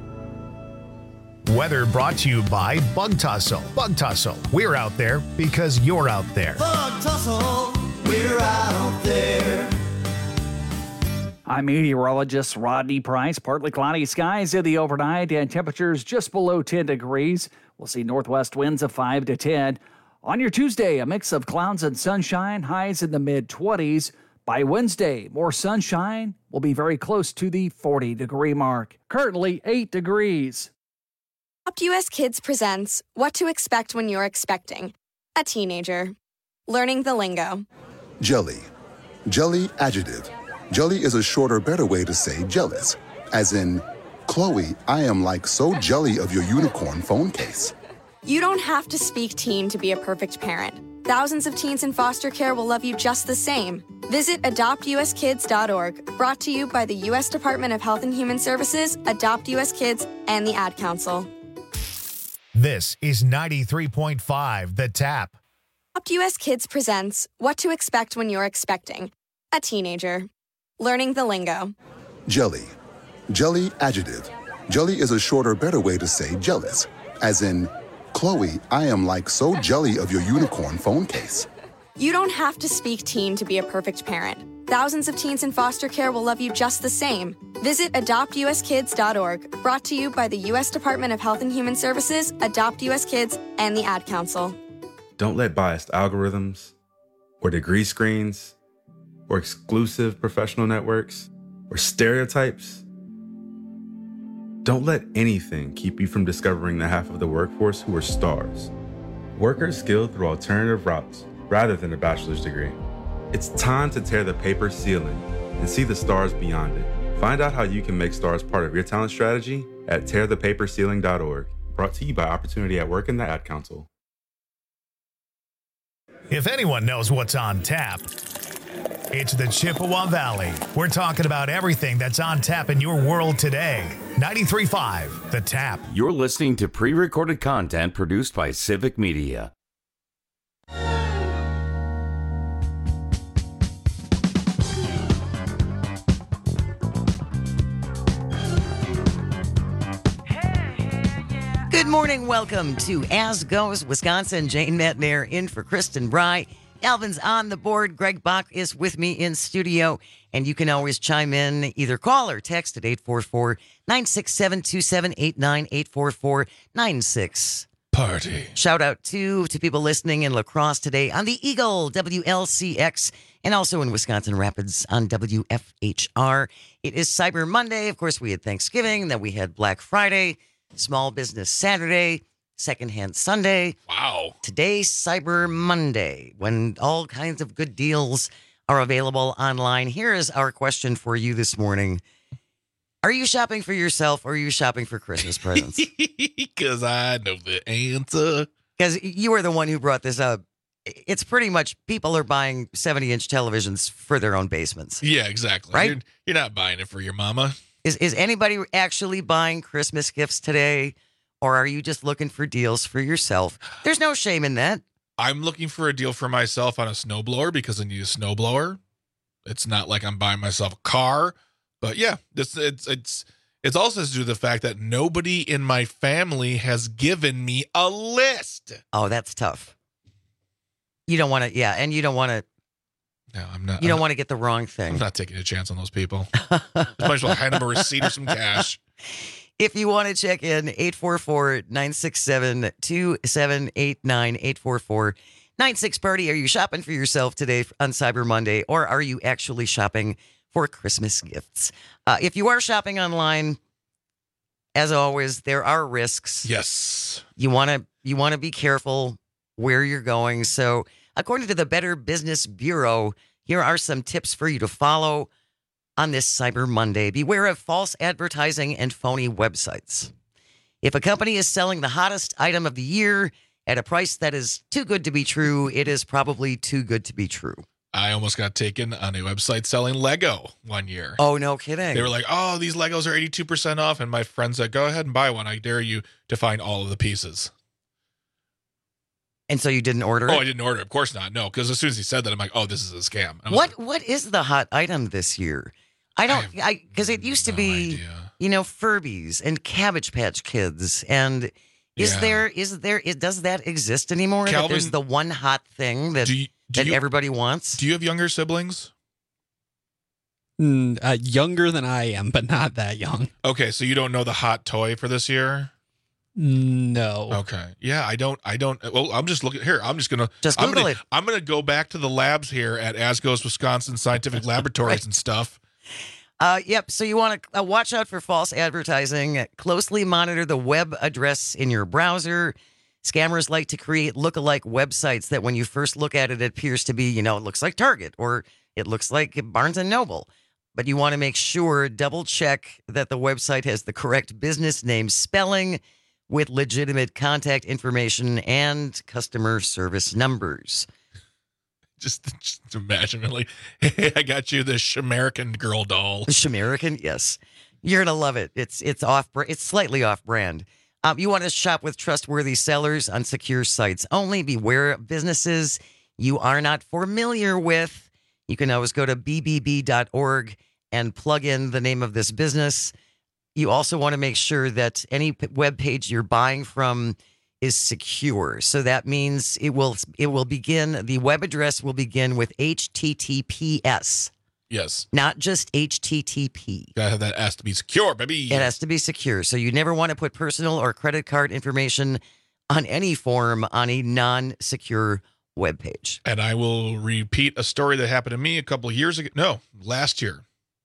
Weather brought to you by Bug Tussle. Bug Tussle. We're out there because you're out there. Bug Tussle, we're out there. I'm meteorologist Rodney Price. Partly cloudy skies in the overnight and temperatures just below ten degrees. We'll see northwest winds of five to ten. On your Tuesday, a mix of clouds and sunshine, highs in the mid-twenties. By Wednesday, more sunshine. Will be very close to the forty-degree mark. Currently eight degrees. Adopt U S Kids presents What to Expect When You're Expecting a Teenager. Learning the lingo. Jelly. Jelly adjective. Jelly is a shorter, better way to say jealous. As in, Chloe, I am like so jelly of your unicorn phone case. You don't have to speak teen to be a perfect parent. Thousands of teens in foster care will love you just the same. Visit adopt u s kids dot org. Brought to you by the U S Department of Health and Human Services, Adopt U S Kids, and the Ad Council. This is ninety-three point five The Tap. Adopt U S Kids presents What to Expect When You're Expecting a Teenager. Learning the lingo. Jelly. Jelly adjective. Jelly is a shorter, better way to say jealous. As in, Chloe, I am like so jelly of your unicorn phone case. You don't have to speak teen to be a perfect parent. Thousands of teens in foster care will love you just the same. Visit adopt u s kids dot org. Brought to you by the U S Department of Health and Human Services, Adopt U S Kids, and the Ad Council. Don't let biased algorithms, or degree screens, or exclusive professional networks, or stereotypes. Don't let anything keep you from discovering the half of the workforce who are stars. Workers skilled through alternative routes rather than a bachelor's degree. It's time to tear the paper ceiling and see the stars beyond it. Find out how you can make stars part of your talent strategy at tear the paper ceiling dot org. Brought to you by Opportunity at Work and the Ad Council. If anyone knows what's on tap, it's the Chippewa Valley. We're talking about everything that's on tap in your world today. ninety-three point five The Tap. You're listening to pre-recorded content produced by Civic Media. Good morning. Welcome to As Goes Wisconsin. Jane Metnair in for Kristen Bry. Alvin's on the board. Greg Bach is with me in studio. And you can always chime in, either call or text at eight four four, nine six seven, two seven eight nine, eight four four, nine six. Party. Shout out to, to people listening in La Crosse today on the Eagle, W L C X, and also in Wisconsin Rapids on W F H R. It is Cyber Monday. Of course, we had Thanksgiving, then we had Black Friday, Small Business Saturday, Secondhand Sunday. Wow. Today's Cyber Monday, when all kinds of good deals are available online. Here is our question for you this morning. Are you shopping for yourself or are you shopping for Christmas presents? Because I know the answer. Because you were the one who brought this up. It's pretty much people are buying seventy-inch televisions for their own basements. Yeah, exactly. Right? You're, you're not buying it for your mama. Is is anybody actually buying Christmas gifts today? Or are you just looking for deals for yourself? There's no shame in that. I'm looking for a deal for myself on a snowblower because I need a snowblower. It's not like I'm buying myself a car. But yeah, it's it's it's it's also to do with the fact that nobody in my family has given me a list. Oh, that's tough. You don't want to, yeah, and you don't want to. No, I'm not. You don't I'm want to get the wrong thing. I'm not taking a chance on those people. Just might as well hand them a receipt or some cash. If you want to check in, eight four four, nine six seven, two seven eight nine, eight four four, nine six party. Are you shopping for yourself today on Cyber Monday, or are you actually shopping for Christmas gifts? Uh, if you are shopping online, as always, there are risks. Yes. You want to you want to be careful where you're going. So, according to the Better Business Bureau, here are some tips for you to follow on this Cyber Monday. Beware of false advertising and phony websites. If a company is selling the hottest item of the year at a price that is too good to be true, it is probably too good to be true. I almost got taken on a website selling Lego one year. Oh, no kidding. They were like, oh, these Legos are eighty-two percent off. And my friend said, go ahead and buy one. I dare you to find all of the pieces. And so you didn't order it? Oh, I didn't order it. Of course not. No, because as soon as he said that, I'm like, oh, this is a scam. I was What like, What is the hot item this year? I don't, I because it used to be, you know, Furbies and Cabbage Patch Kids. And is Yeah. there, is there, is, does that exist anymore? That Calvin, there's the one hot thing that, do you, do that you- everybody wants? Do you have younger siblings? Mm, uh, younger than I am, but not that young. Okay, so you don't know the hot toy for this year? No. Okay. Yeah, I don't. I don't. Well, I'm just looking here. I'm just gonna Just I'm Google gonna, it. I'm gonna go back to the labs here at Asgo's Wisconsin Scientific Laboratories Right. and stuff. Uh, yep. So you want to uh, watch out for false advertising. Closely monitor the web address in your browser. Scammers like to create lookalike websites that when you first look at it, it appears to be, you know, it looks like Target or it looks like Barnes and Noble. But you want to make sure, double check that the website has the correct business name spelling with legitimate contact information and customer service numbers. Just, just imagine it like, hey, I got you this Shamerican girl doll. Shamerican, yes, you're gonna love it. It's it's off. It's slightly off brand. Um, you want to shop with trustworthy sellers on secure sites only. Beware of businesses you are not familiar with. You can always go to b b b dot org and plug in the name of this business. You also want to make sure that any p- web page you're buying from is secure. So that means it will it will begin, the web address will begin with H T T P S, Yes. not just H T T P. Gotta have that has to be secure, baby. It has to be secure. So you never want to put personal or credit card information on any form on a non-secure web page. And I will repeat a story that happened to me a couple of years ago. No, last year.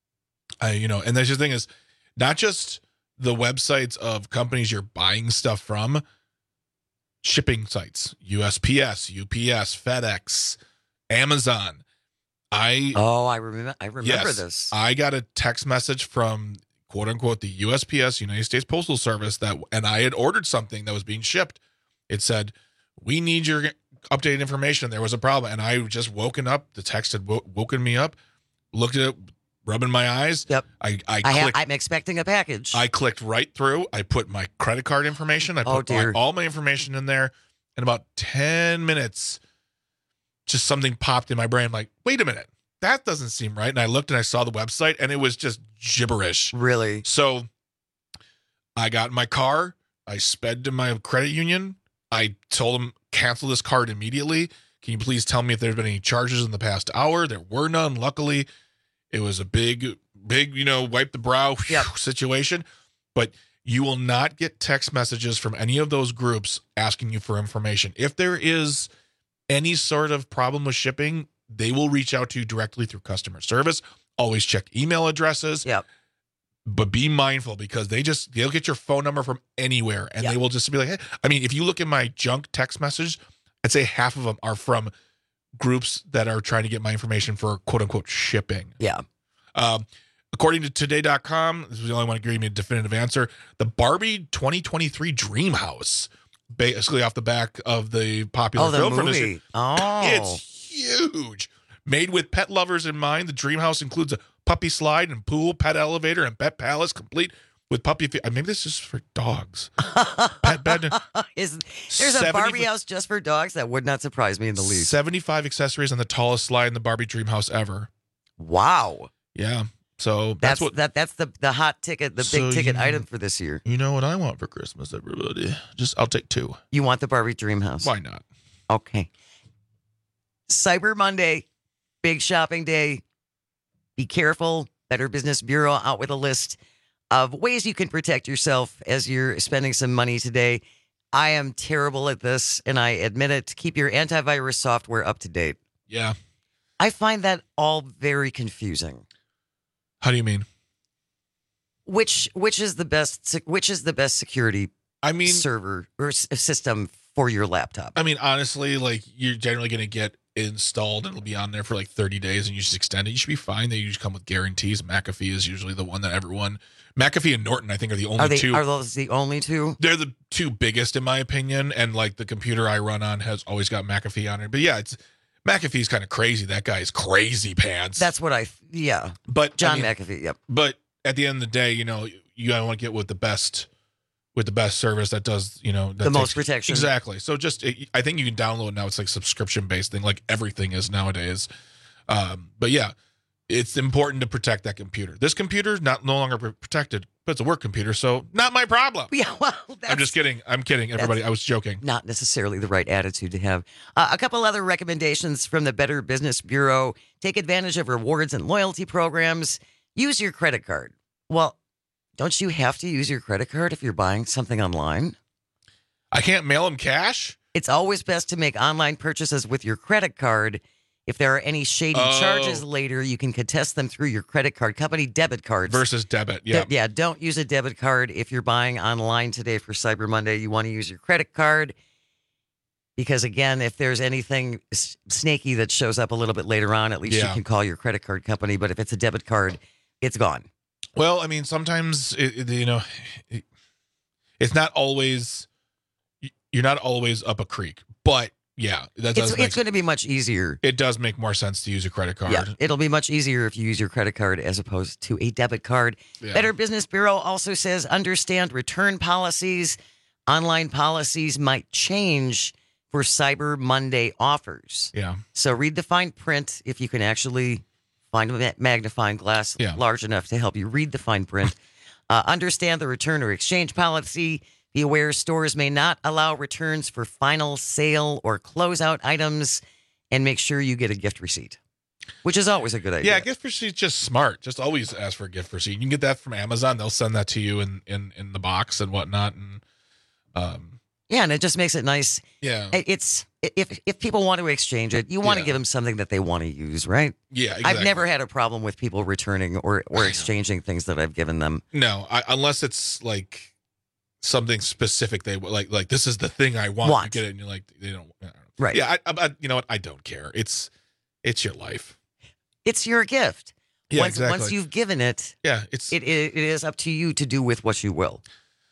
I, you know, and that's the thing is not just the websites of companies you're buying stuff from, shipping sites, U S P S, U P S, FedEx, Amazon. I Oh, I remember I remember yes, this. I got a text message from quote unquote the U S P S, United States Postal Service, that and I had ordered something that was being shipped. It said, "We need your updated information." There was a problem, and I just woken up. The text had wo- woken me up. Looked at it, rubbing my eyes. Yep. I I I ha- clicked. I'm expecting a package. I clicked right through. I put my credit card information. I Oh, put my, dear. all my information in there. In about ten minutes, just something popped in my brain. Like, wait a minute, that doesn't seem right. And I looked and I saw the website, and it was just gibberish. Really? So I got in my car. I sped to my credit union. I told them, cancel this card immediately. Can you please tell me if there's been any charges in the past hour? There were none. Luckily, it was a big, big, you know, wipe the brow Yep. situation. But you will not get text messages from any of those groups asking you for information. If there is any sort of problem with shipping, they will reach out to you directly through customer service. Always check email addresses. Yep. But be mindful because they just, they'll get your phone number from anywhere and Yep. they will just be like, hey, I mean, if you look at my junk text message, I'd say half of them are from groups that are trying to get my information for quote unquote shipping. Yeah. Um, according to today dot com, this is the only one to give me a definitive answer. The Barbie twenty twenty-three Dream House, basically off the back of the popular Oh, the film from this year. movie. Oh. It's huge. Made with pet lovers in mind, the Dream House includes a puppy slide and pool, pet elevator, and pet palace, complete with puppy. Fe- maybe this is for dogs. Pet bed. Is there's a seventy Barbie house just for dogs? That would not surprise me in the least. seventy-five accessories on the tallest slide in the Barbie Dream House ever. Wow. Yeah. So That's, that's, what. that. That's the the hot ticket, the So big ticket you- item for this year. You know what I want for Christmas, everybody? Just I'll take two. You want the Barbie Dream House? Why not? Okay. Cyber Monday, big shopping day. Be careful. Better Business Bureau out with a list of ways you can protect yourself as you're spending some money today. I am terrible at this, and I admit it. Keep your antivirus software up to date. Yeah. I find that all very confusing. How do you mean? Which which is the best se- which is the best security I mean, server or s- system for your laptop? I mean, honestly, like you're generally going to get installed and it'll be on there for like thirty days and you just extend it. You should be fine. They usually come with guarantees. McAfee is usually the one that everyone, McAfee and Norton, I think, are the only Are they two. are those the only two? They're the two biggest in my opinion. And like the computer I run on has always got McAfee on it. But yeah, it's McAfee's kind of crazy. That guy is crazy pants. That's what I yeah. but John I mean, McAfee, yep. But at the end of the day, you know, you gotta want to get with the best, with the best service that does, you know, that The most takes- protection. Exactly. So just, I think you can download now. It's like subscription based thing, like everything is nowadays. Um, but yeah, it's important to protect that computer. This computer is not no longer pr- protected, but it's a work computer, so not my problem. Yeah, well, I'm just kidding. I'm kidding, everybody. I was joking. Not necessarily the right attitude to have. Uh, a couple other recommendations from the Better Business Bureau. Take advantage of rewards and loyalty programs. Use your credit card. Well, don't you have to use your credit card if you're buying something online? I can't mail them cash? It's always best to make online purchases with your credit card. If there are any shady Oh. charges later, you can contest them through your credit card company debit cards. Versus debit. Yeah. D- yeah, don't use a debit card if you're buying online today for Cyber Monday. You want to use your credit card because, again, if there's anything s- snaky that shows up a little bit later on, at least Yeah. you can call your credit card company. But if it's a debit card, it's gone. Well, I mean, sometimes it, it- you know, it, it's not always you're not always up a creek, but yeah, that does It's, make it's going to be much easier. it does make more sense to use a credit card. Yeah, it'll be much easier if you use your credit card as opposed to a debit card. Yeah. Better Business Bureau also says understand return policies. Online policies might change for Cyber Monday offers. Yeah. So read the fine print if you can actually find a ma- magnifying glass Yeah. large enough to help you read the fine print. uh, understand the return or exchange policy. Be aware stores may not allow returns for final sale or closeout items, and make sure you get a gift receipt, which is always a good idea. Yeah, gift receipt's just smart. Just always ask for a gift receipt. You can get that from Amazon. They'll send that to you in in, in the box and whatnot. And um, Yeah, and it just makes it nice. yeah, It- It's if if people want to exchange it, you want to Yeah. give them something that they want to use, right? yeah. I've Exactly. never had a problem with people returning or or exchanging things that I've given them. No, I, unless it's like something specific. They like like this is the thing I want. Want. You get it, and you're like they don't. I don't know. Right. Yeah. I, I, you know what? I don't care. It's it's your life. It's your gift. Yeah, once, exactly. once you've given it, Yeah. It's it, it it is up to you to do with what you will.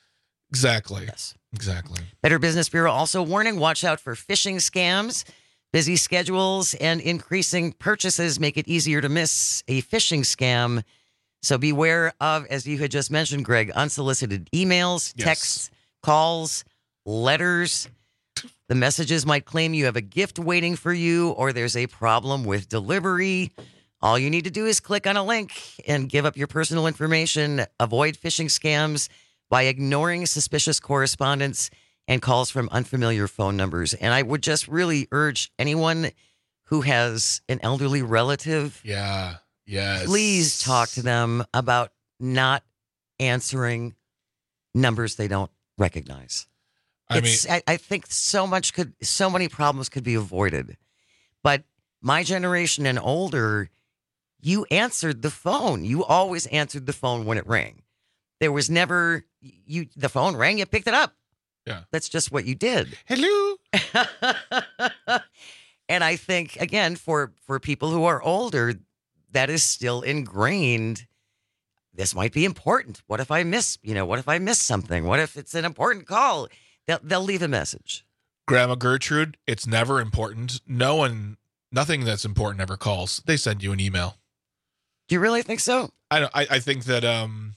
exactly. Yes. Exactly. Better Business Bureau also warning, watch out for phishing scams. Busy schedules and increasing purchases make it easier to miss a phishing scam. So beware of, as you had just mentioned, Greg, unsolicited emails, Yes. texts, calls, letters. The messages might claim you have a gift waiting for you or there's a problem with delivery. All you need to do is click on a link and give up your personal information. Avoid phishing scams by ignoring suspicious correspondence and calls from unfamiliar phone numbers. And I would just really urge anyone who has an elderly relative, Yeah. Yes. please talk to them about not answering numbers they don't recognize. I It's, mean, I, I think so much could, so many problems could be avoided. But my generation and older, you answered the phone. You always answered the phone when it rang. There was never, you. the phone rang, you picked it up. Yeah. That's just what you did. Hello. And I think, again, for, for people who are older, that is still ingrained. This might be important. What if I miss, you know, what if I miss something? What if it's an important call? They'll, they'll leave a message. Grandma Gertrude, it's never important. No one, nothing that's important ever calls. They send you an email. Do you really think so? I don't, I, I think that, um,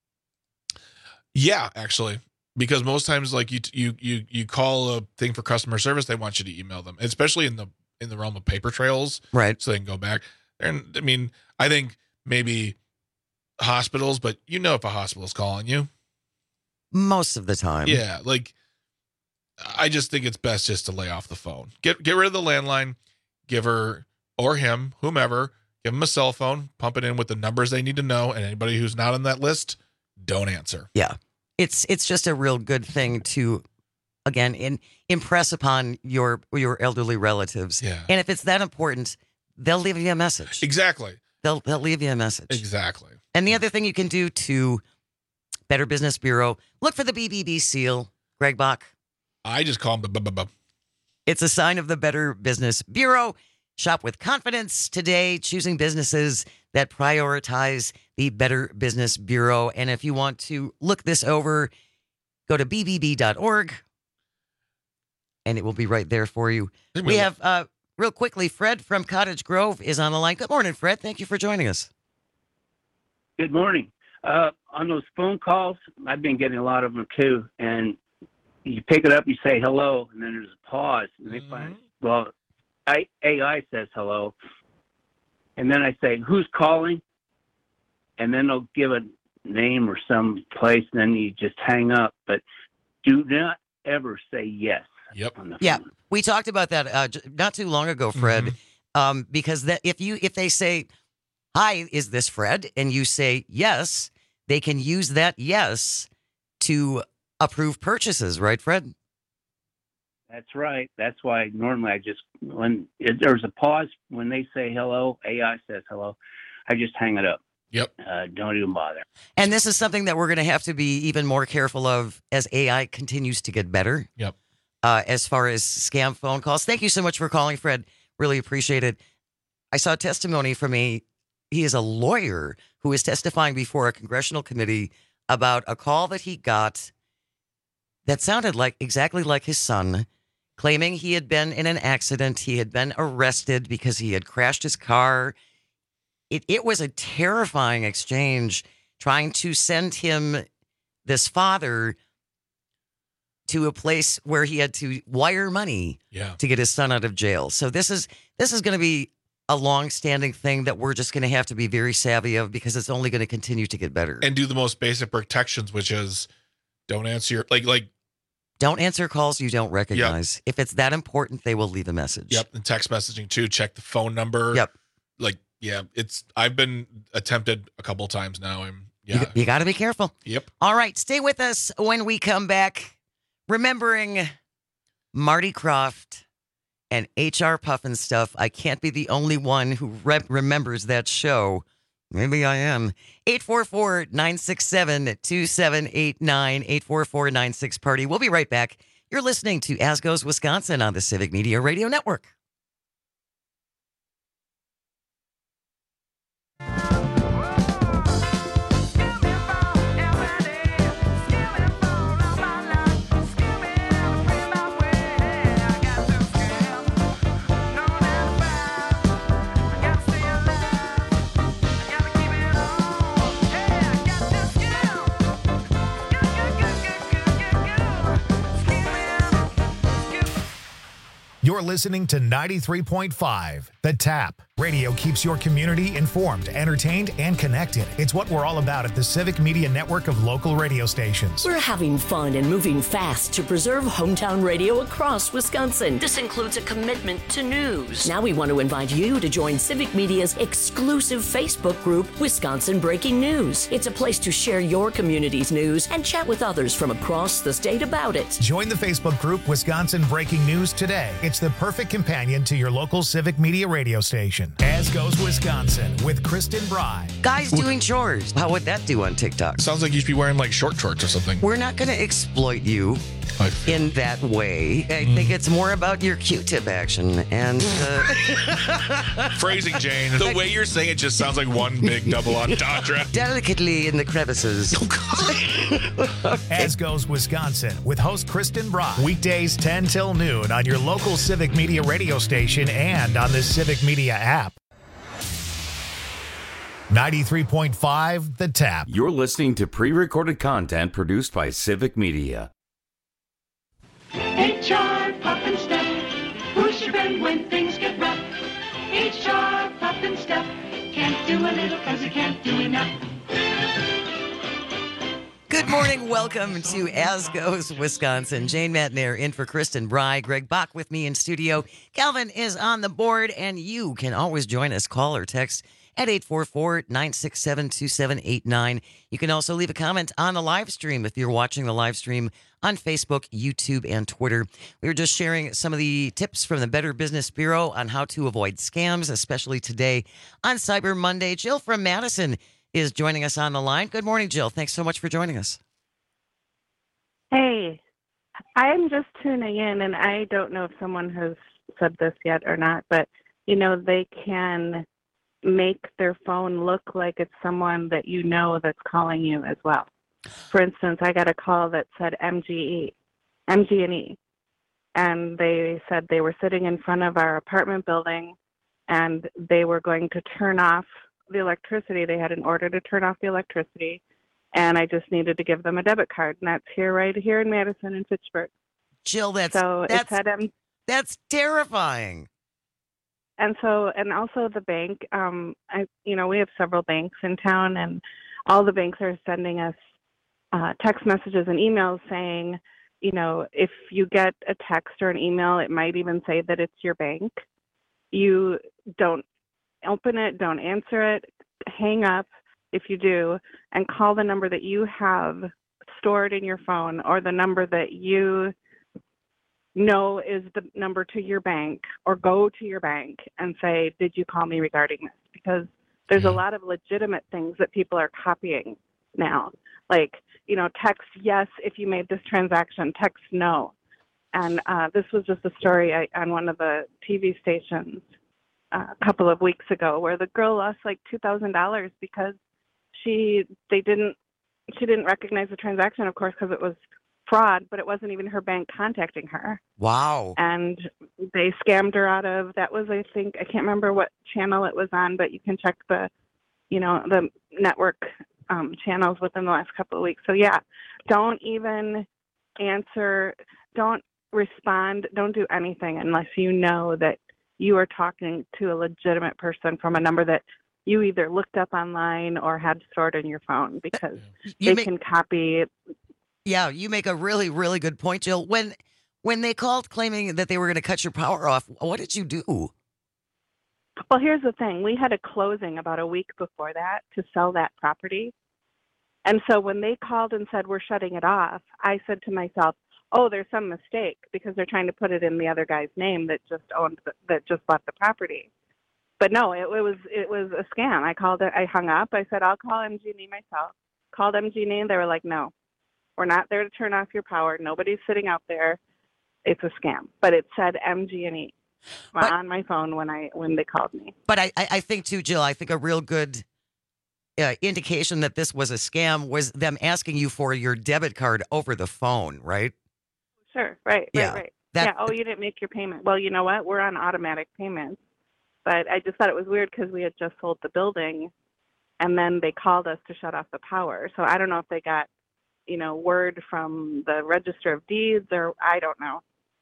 yeah, actually, because most times, like you, you, you, you call a thing for customer service, they want you to email them, especially in the, in the realm of paper trails. Right. So they can go back. And I mean, I think maybe hospitals, but you know, if a hospital's calling you, most of the time. yeah, like, I just think it's best just to lay off the phone. Get get rid of the landline. Give her or him, whomever, give them a cell phone. Pump it in with the numbers they need to know. And anybody who's not on that list, don't answer. Yeah, it's it's just a real good thing to, again, in, impress upon your your elderly relatives. Yeah. And if it's that important, they'll leave you a message. Exactly. They'll they'll leave you a message. Exactly. And the other thing you can do to Better Business Bureau, look for the B B B seal, Greg Bach. I just call them. Bu- bu- bu- It's a sign of the Better Business Bureau. Shop with confidence today, choosing businesses that prioritize the Better Business Bureau. And if you want to look this over, go to b b b dot org, and it will be right there for you. We have, uh, real quickly, Fred from Cottage Grove is on the line. Good morning, Fred. Thank you for joining us. Good morning. Uh, on those phone calls, I've been getting a lot of them too. And you pick it up, you say hello, and then there's a pause. And they find, well, I, A I says hello. And then I say, who's calling? And then they'll give a name or some place, and then you just hang up. But do not ever say yes. Yep. On the Yeah, phone. we talked about that uh, j- not too long ago, Fred. Mm-hmm. Um, because that if you if they say, "Hi, is this Fred?" and you say yes, they can use that yes to approve purchases, right, Fred? That's right. That's why normally I just, when it, there's a pause, when they say hello, A I says hello, I just hang it up. Yep. Uh, don't even bother. And this is something that we're going to have to be even more careful of as A I continues to get better. Yep. Uh, as far as scam phone calls. Thank you so much for calling, Fred. Really appreciate it. I saw testimony from a, he is a lawyer who is testifying before a congressional committee about a call that he got that sounded like exactly like his son, claiming he had been in an accident. He had been arrested because he had crashed his car. It, it was a terrifying exchange, trying to send him, this father, to a place where he had to wire money Yeah. to get his son out of jail. So this is this is going to be a long-standing thing that we're just going to have to be very savvy of, because it's only going to continue to get better. And do the most basic protections, which is don't answer your, like, like, Don't answer calls you don't recognize. If it's that important, they will leave a message. yep. And text messaging too. Check the phone number. Yep. Like, yeah, it's, I've been attempted a couple times now. And You, yeah. you got to be careful. Yep. All right, stay with us when we come back. Remembering Marty Croft and H R Puffin stuff. I can't be the only one who re- remembers that show. Maybe I am. eight four four, nine six seven, two seven eight nine, eight four four nine six party. We'll be right back. You're listening to As Goes Wisconsin on the Civic Media Radio Network. You're listening to ninety-three point five, The Tap. Radio keeps your community informed, entertained, and connected. It's what we're all about at the Civic Media Network of local radio stations. We're having fun and moving fast to preserve hometown radio across Wisconsin. This includes a commitment to news. Now we want to invite you to join Civic Media's exclusive Facebook group, Wisconsin Breaking News. It's a place to share your community's news and chat with others from across the state about it. Join the Facebook group Wisconsin Breaking News today. It's the perfect companion to your local Civic Media radio station. As Goes Wisconsin with Kristen Bry. Guys doing chores. How would that do on TikTok? Sounds like you should be wearing like short shorts or something. We're not going to exploit you in that way. I Mm. think it's more about your Q-tip action and uh, Phrasing, Jane. The way you're saying it just sounds like one big double entendre. delicately in the crevices. As Goes Wisconsin with host Kristen Bry. Weekdays ten till noon on your local Civic Media radio station and on the Civic Media app. ninety-three point five The Tap. You're listening to pre-recorded content produced by Civic Media. H R Pop and Step. Who's your friend when things get rough? H R Pop and Step. Can't do a little cause you can't do enough. Good morning. Welcome to As Goes Wisconsin. Jane Matnair in for Kristen Bry. Greg Bach with me in studio. Calvin is on the board, and you can always join us. Call or text at eight four four, nine six seven, two seven eight nine. You can also leave a comment on the live stream if you're watching the live stream on Facebook, YouTube, and Twitter. We were just sharing some of the tips from the Better Business Bureau on how to avoid scams, especially today on Cyber Monday. Jill from Madison is joining us on the line. Good morning, Jill. Thanks so much for joining us. Hey, I'm just tuning in, and I don't know if someone has said this yet or not, but, you know, they can make their phone look like it's someone that you know that's calling you as well. For instance, I got a call that said M G E, M G and E, and they said they were sitting in front of our apartment building, and they were going to turn off the electricity. They had an order to turn off the electricity, and I just needed to give them a debit card, and that's here, right here in Madison and Fitchburg. Jill, that's so that's, it said, um, that's terrifying. And so, and also the bank, um, I, you know, we have several banks in town, and all the banks are sending us uh, text messages and emails saying, you know, if you get a text or an email, it might even say that it's your bank. You don't open it, don't answer it, hang up if you do, and call the number that you have stored in your phone or the number that you know is the number to your bank, or go to your bank and say, did you call me regarding this? Because there's a lot of legitimate things that people are copying now. Like, you know, text yes if you made this transaction, text no. And uh, this was just a story I, on one of the T V stations uh, a couple of weeks ago where the girl lost like two thousand dollars because she they didn't she didn't recognize the transaction, of course, because it was fraud, but it wasn't even her bank contacting her. Wow. And they scammed her out of, that was, I think, I can't remember what channel it was on, but you can check the, you know, the network um, channels within the last couple of weeks. So yeah, don't even answer, don't respond, don't do anything unless you know that you are talking to a legitimate person from a number that you either looked up online or had stored in your phone, because You they make- can copy. Yeah, you make a really, really good point, Jill. When when they called claiming that they were going to cut your power off, what did you do? Well, here's the thing. We had a closing about a week before that to sell that property. And so when they called and said, we're shutting it off, I said to myself, oh, there's some mistake because they're trying to put it in the other guy's name that just owned, the, that just bought the property. But no, it, it was it was a scam. I called it. I hung up. I said, I'll call M G and E myself. Called M G and E, and they were like, no, we're not there to turn off your power. Nobody's sitting out there. It's a scam. But it said M G and E on my phone when I when they called me. But I, I I think too, Jill, I think a real good uh, indication that this was a scam was them asking you for your debit card over the phone, right? Sure. Right. Yeah, Right. Right. that- yeah. Oh, you didn't make your payment. Well, you know what? We're on automatic payments. But I just thought it was weird because we had just sold the building, and then they called us to shut off the power. So I don't know if they got, you know, word from the Register of Deeds, or I don't know.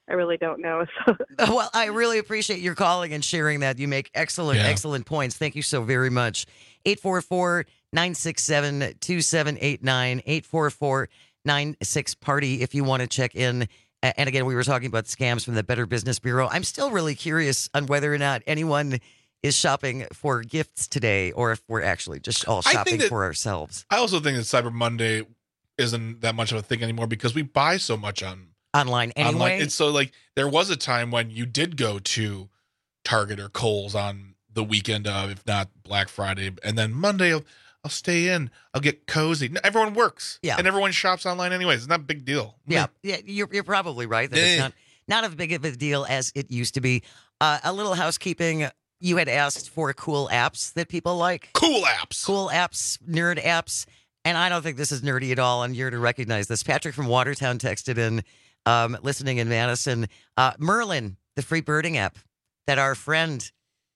I really don't know. So. Well, I really appreciate your calling and sharing that. You make excellent, Yeah. excellent points. Thank you so very much. eight four four, nine six seven, two seven eight nine, eight four four, nine six party if you want to check in. A- And again, we were talking about scams from the Better Business Bureau. I'm still really curious on whether or not anyone is shopping for gifts today or if we're actually just all I think shopping that- for ourselves. I also think that Cyber Monday isn't that much of a thing anymore because we buy so much on Online anyway. online. It's so like there was a time when you did go to Target or Kohl's on the weekend of, if not Black Friday, and then Monday I'll, I'll stay in. I'll get cozy. Everyone works, Yeah. and everyone shops online anyways. It's not a big deal. Yeah, yeah, you're you're probably right that Eh. it's not not as big of a deal as it used to be. Uh, a little housekeeping. You had asked for cool apps that people like. Cool apps. Cool apps, nerd apps, and I don't think this is nerdy at all. And you're to recognize this. Patrick from Watertown texted in, um, listening in Madison. Uh, Merlin, the free birding app that our friend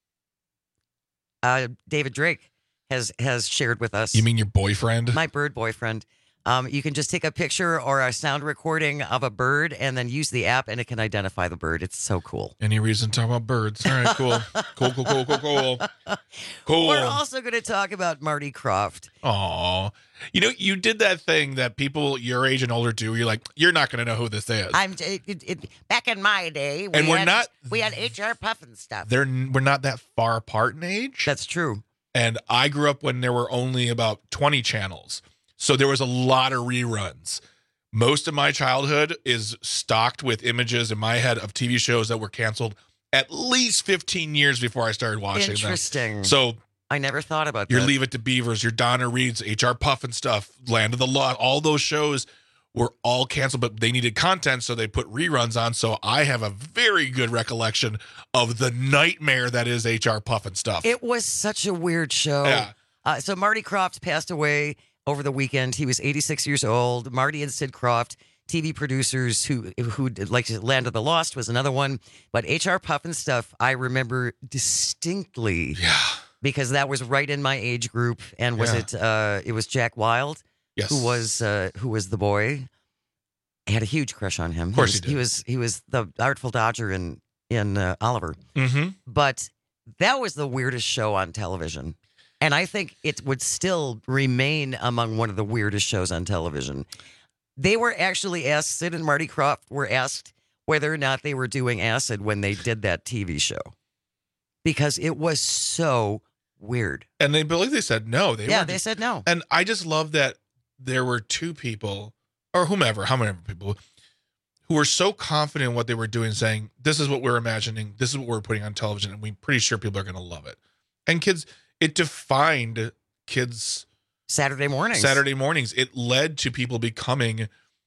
uh, David Drake has has shared with us. You mean your boyfriend? My bird boyfriend. Um, you can just take a picture or a sound recording of a bird and then use the app, and it can identify the bird. It's so cool. Any reason to talk about birds? All right, cool. cool, cool, cool, cool, cool. Cool. We're also going to talk about Marty Croft. Aw. You know, you did that thing that people your age and older do. Where you're like, you're not going to know who this is. I'm it, it, it, back in my day. We And we're had, not- We had H R Puffin stuff. They're we're not that far apart in age. That's true. And I grew up when there were only about twenty channels. So there was a lot of reruns. Most of my childhood is stocked with images in my head of T V shows that were canceled at least fifteen years before I started watching Interesting. them. So I never thought about your that. Leave It to Beavers, your Donna Reed's, H R Puffin stuff, Land of the Lost, all those shows were all canceled, but they needed content, so they put reruns on. So I have a very good recollection of the nightmare that is H R Puffin stuff. It was such a weird show. Yeah. Uh, so Marty Croft passed away over the weekend. He was eighty-six years old. Marty and Sid Croft, T V producers who who did, like Land of the Lost was another one. But H R Puffin stuff, I remember distinctly. Yeah. Because that was right in my age group. And was Yeah. it uh it was Jack Wilde? Yes. Who was uh who was the boy? I had a huge crush on him. Of course he you was, did. he was he was the Artful Dodger in in uh, Oliver. Mm-hmm. But that was the weirdest show on television. And I think it would still remain among one of the weirdest shows on television. They were actually asked, Sid and Marty Croft were asked whether or not they were doing acid when they did that T V show. Because it was so weird. And they believe they said no. They yeah, weren't- they said no. And I just love that there were two people, or whomever, how many people, who were so confident in what they were doing, saying, this is what we're imagining, this is what we're putting on television, and we're pretty sure people are going to love it. And kids, it defined kids' Saturday mornings. Saturday mornings. It led to people becoming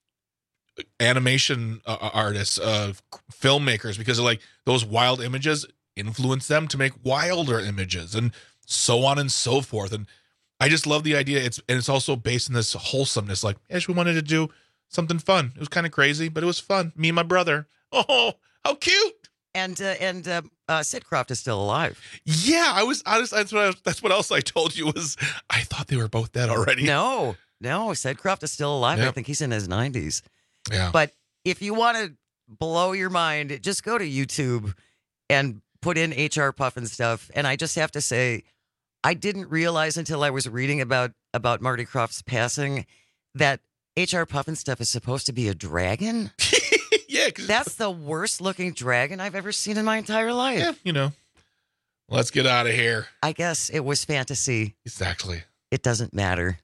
animation uh, artists, uh, filmmakers, because like those wild images influenced them to make wilder images, and so on and so forth. And I just love the idea. It's and it's also based in this wholesomeness. Like, yes, we wanted to do something fun. It was kind of crazy, but it was fun. Me and my brother. Oh, how cute! And uh, and uh, uh, Sid Croft is still alive. Yeah, I was honest. That's what I, that's what else I told you was I thought they were both dead already. No, no, Sid Croft is still alive. I Yep. think he's in his nineties. Yeah. But if you want to blow your mind, just go to YouTube and put in H R Puffin stuff. And I just have to say, I didn't realize until I was reading about about Marty Croft's passing that H R Puffin stuff is supposed to be a dragon. Yeah, that's the worst looking dragon I've ever seen in my entire life. Yeah, you know. Let's get out of here. I guess it was fantasy. Exactly. It doesn't matter.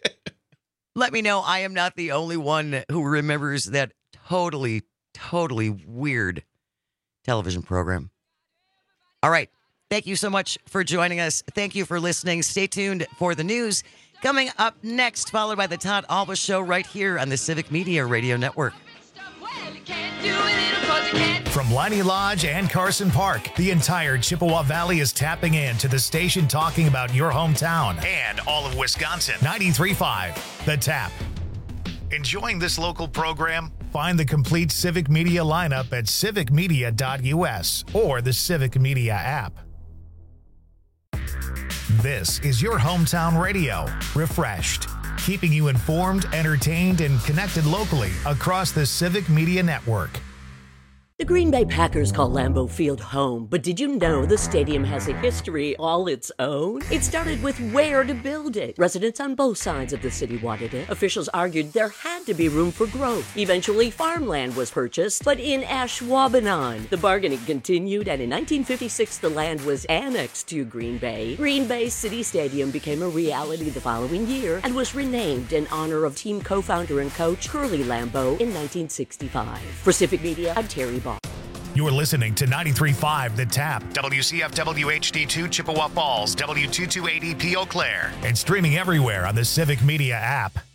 Let me know. I am not the only one who remembers that totally, totally weird television program. All right. Thank you so much for joining us. Thank you for listening. Stay tuned for the news coming up next, followed by the Todd Alba Show right here on the Civic Media Radio Network. From Liney Lodge and Carson Park, the entire Chippewa Valley is tapping in to the station talking about your hometown and all of Wisconsin. ninety-three point five, The Tap. Enjoying this local program? Find the complete Civic Media lineup at civic media dot u s or the Civic Media app. This is your hometown radio, refreshed, keeping you informed, entertained, and connected locally across the Civic Media Network. The Green Bay Packers call Lambeau Field home, but did you know the stadium has a history all its own? It started with where to build it. Residents on both sides of the city wanted it. Officials argued there had to be room for growth. Eventually, farmland was purchased, but in Ashwaubenon. The bargaining continued, and in nineteen fifty-six, the land was annexed to Green Bay. Green Bay City Stadium became a reality the following year and was renamed in honor of team co-founder and coach Curly Lambeau in nineteen sixty-five. For Civic Media, I'm Terry Ball. You're listening to ninety-three point five The Tap, W C F W H D two Chippewa Falls, W two two eight E P Eau Claire, and streaming everywhere on the Civic Media app.